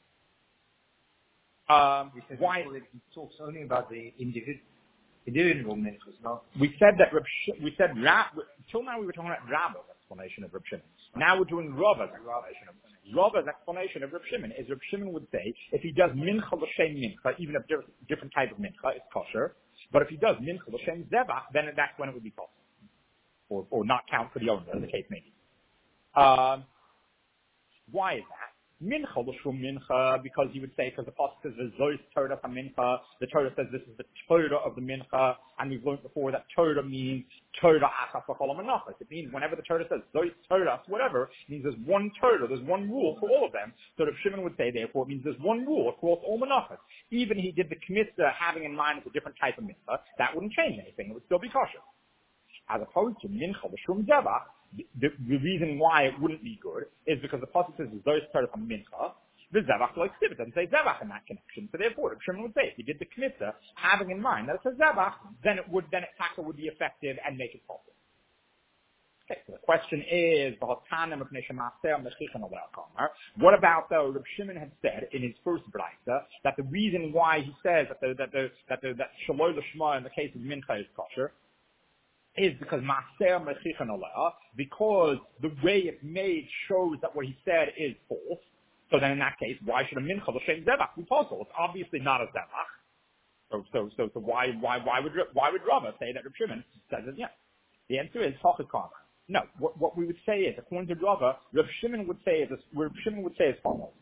Um, We said why? before that he talks only about the individual, individual minchas, not. We said that Reb Sh- we said Rab, until now we were talking about Rabba's explanation of Reb Shimon. Now we're doing Rava's explanation of Rava's explanation of Reb Shimon. Is Reb Shimon would say if he does mincha l'shem mincha, even a different, different type of mincha, it's kosher. But if he does mincha l'shem zevach, then that's when it would be possible. Or, or not count for the owner, as the case may be. Um, why is that? Mincha l'shum mincha, because you would say, because the pasuk says v'zois Torah from mincha, the Torah says this is the Torah of the mincha, and we've learned before that Torah means Torah achas v'chol ha'menachos. It means whenever the Torah says zois Torah, whatever, it means there's one Torah, there's one rule for all of them. So Reb Shimon would say, therefore, it means there's one rule across all menachos. Even he did the kmitzah having in mind it's a different type of mincha, that wouldn't change anything. It would still be kosher. As opposed to mincha l'shum zevach, the, the reason why it wouldn't be good is because the pasuk says those started from mincha, the zevach like it doesn't say zevach in that connection. So therefore, the Shimon would say if he did the kmitza, having in mind that it's a zevach, then it would then it taka would be effective and make it possible. Okay, so the question is, what about though Reb Shimon had said in his first brayta that the reason why he says that the that the that the that Shaloi L'Shma in the case of Mincha is kosher is because Maser Mechichan Aleh, because the way it's made shows that what he said is false. So then in that case, why should a Mincha L'Shem Zevach be possible? It's obviously not a Zevach. So so so so why why why would why would Rava say that Reb Shimon says it? Yeah. The answer is Hachakama. No, what, what we would say is, according to Rava, Reb Shimon would say is Reb Shimon would say as follows: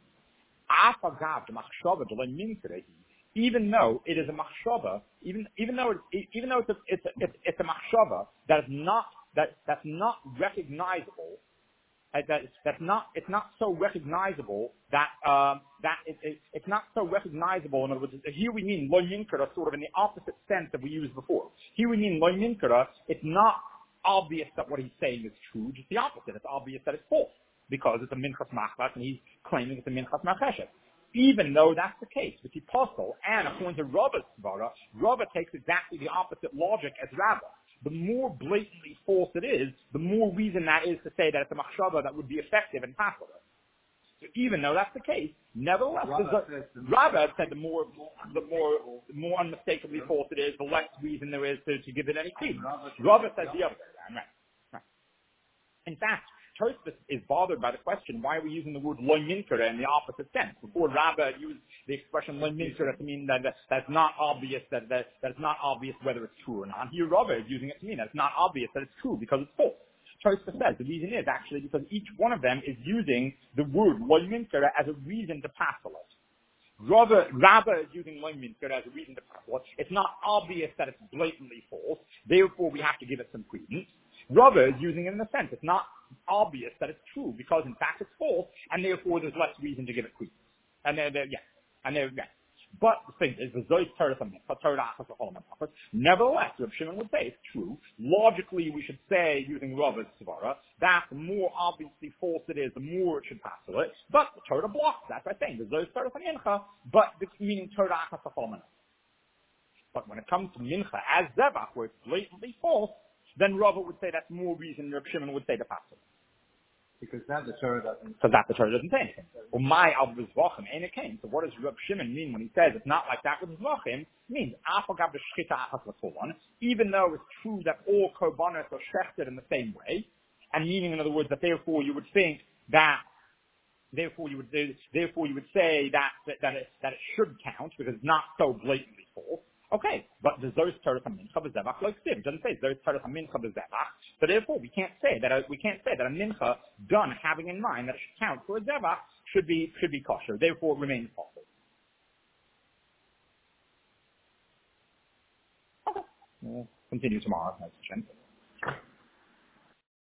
Afagav the machshava de even though it is a machshava, even even though it, even though it's a it's a, it's, it's a machshava that is not that that's not recognizable, uh, that that's not it's not so recognizable that um, that it, it, it's not so recognizable. In other words, here we mean lo yinkara sort of in the opposite sense that we used before. Here we mean lo yinkara. It's not obvious that what he's saying is true, just the opposite. It's obvious that it's false because it's a minchas machlas and he's claiming it's a minchas macheshet. Even though that's the case, which he puzzle, and according to Rava's svara, Rava takes exactly the opposite logic as Rava. The more blatantly false it is, the more reason that is to say that it's a machshava that would be effective and possible. So even though that's the case, nevertheless, Rava said the more, the more, the more unmistakably false it is, the less reason there is to, to give it any credence. Rava says the other. Right. Right. In fact, Tosfos is bothered by the question, why are we using the word lo minkara in the opposite sense? Before Rava used the expression lo minkara to mean that, that that's not obvious, that, that that's not obvious whether it's true or not. Here Rava is using it to mean that it's not obvious that it's true because it's false. Tosfos says the reason is actually because each one of them is using the word lo minkara as a reason to passel it. Rava, Rava is using lo minkara as a reason to passel it. It's not obvious that it's blatantly false, therefore we have to give it some credence. Rava is using it in a sense. It's not obvious that it's true because in fact it's false, and therefore there's less reason to give it credence. And they're, they're yeah, and they're yeah. But the thing is, the Zois Torah nevertheless, Reb Shimon would say it's true. Logically, we should say, using Rava's svara, that the more obviously false it is, the more it should pass to it. But the Torah blocks that by saying the Zois Torah Mincha, but the meaning Torah Achas. But when it comes to Mincha as Zevach, where it's blatantly false, then Rava would say that's more reason Reb Shimon would say the passel. Because that the Torah doesn't. Because that the Torah doesn't say anything. Well, my al v'zvachim ain't it came. So what does Reb Shimon mean when he says it's not like that with zvachim? Means afagav b'shchita achas l'kolan, even though it's true that all korbanos are shechted in the same way, and meaning in other words that therefore you would think that therefore you would therefore you would say that that, that it that it should count because it's not so blatantly false. Okay, but the Zos Torah Mincha b'Zevach like Siv. It doesn't say Zos Torah Mincha b'Zevach. So therefore, we can't say that a, we can't say that a mincha done having in mind that it should count for a Zevach should be should be kosher. Therefore, it remains possible. Okay, we'll continue tomorrow. Next session.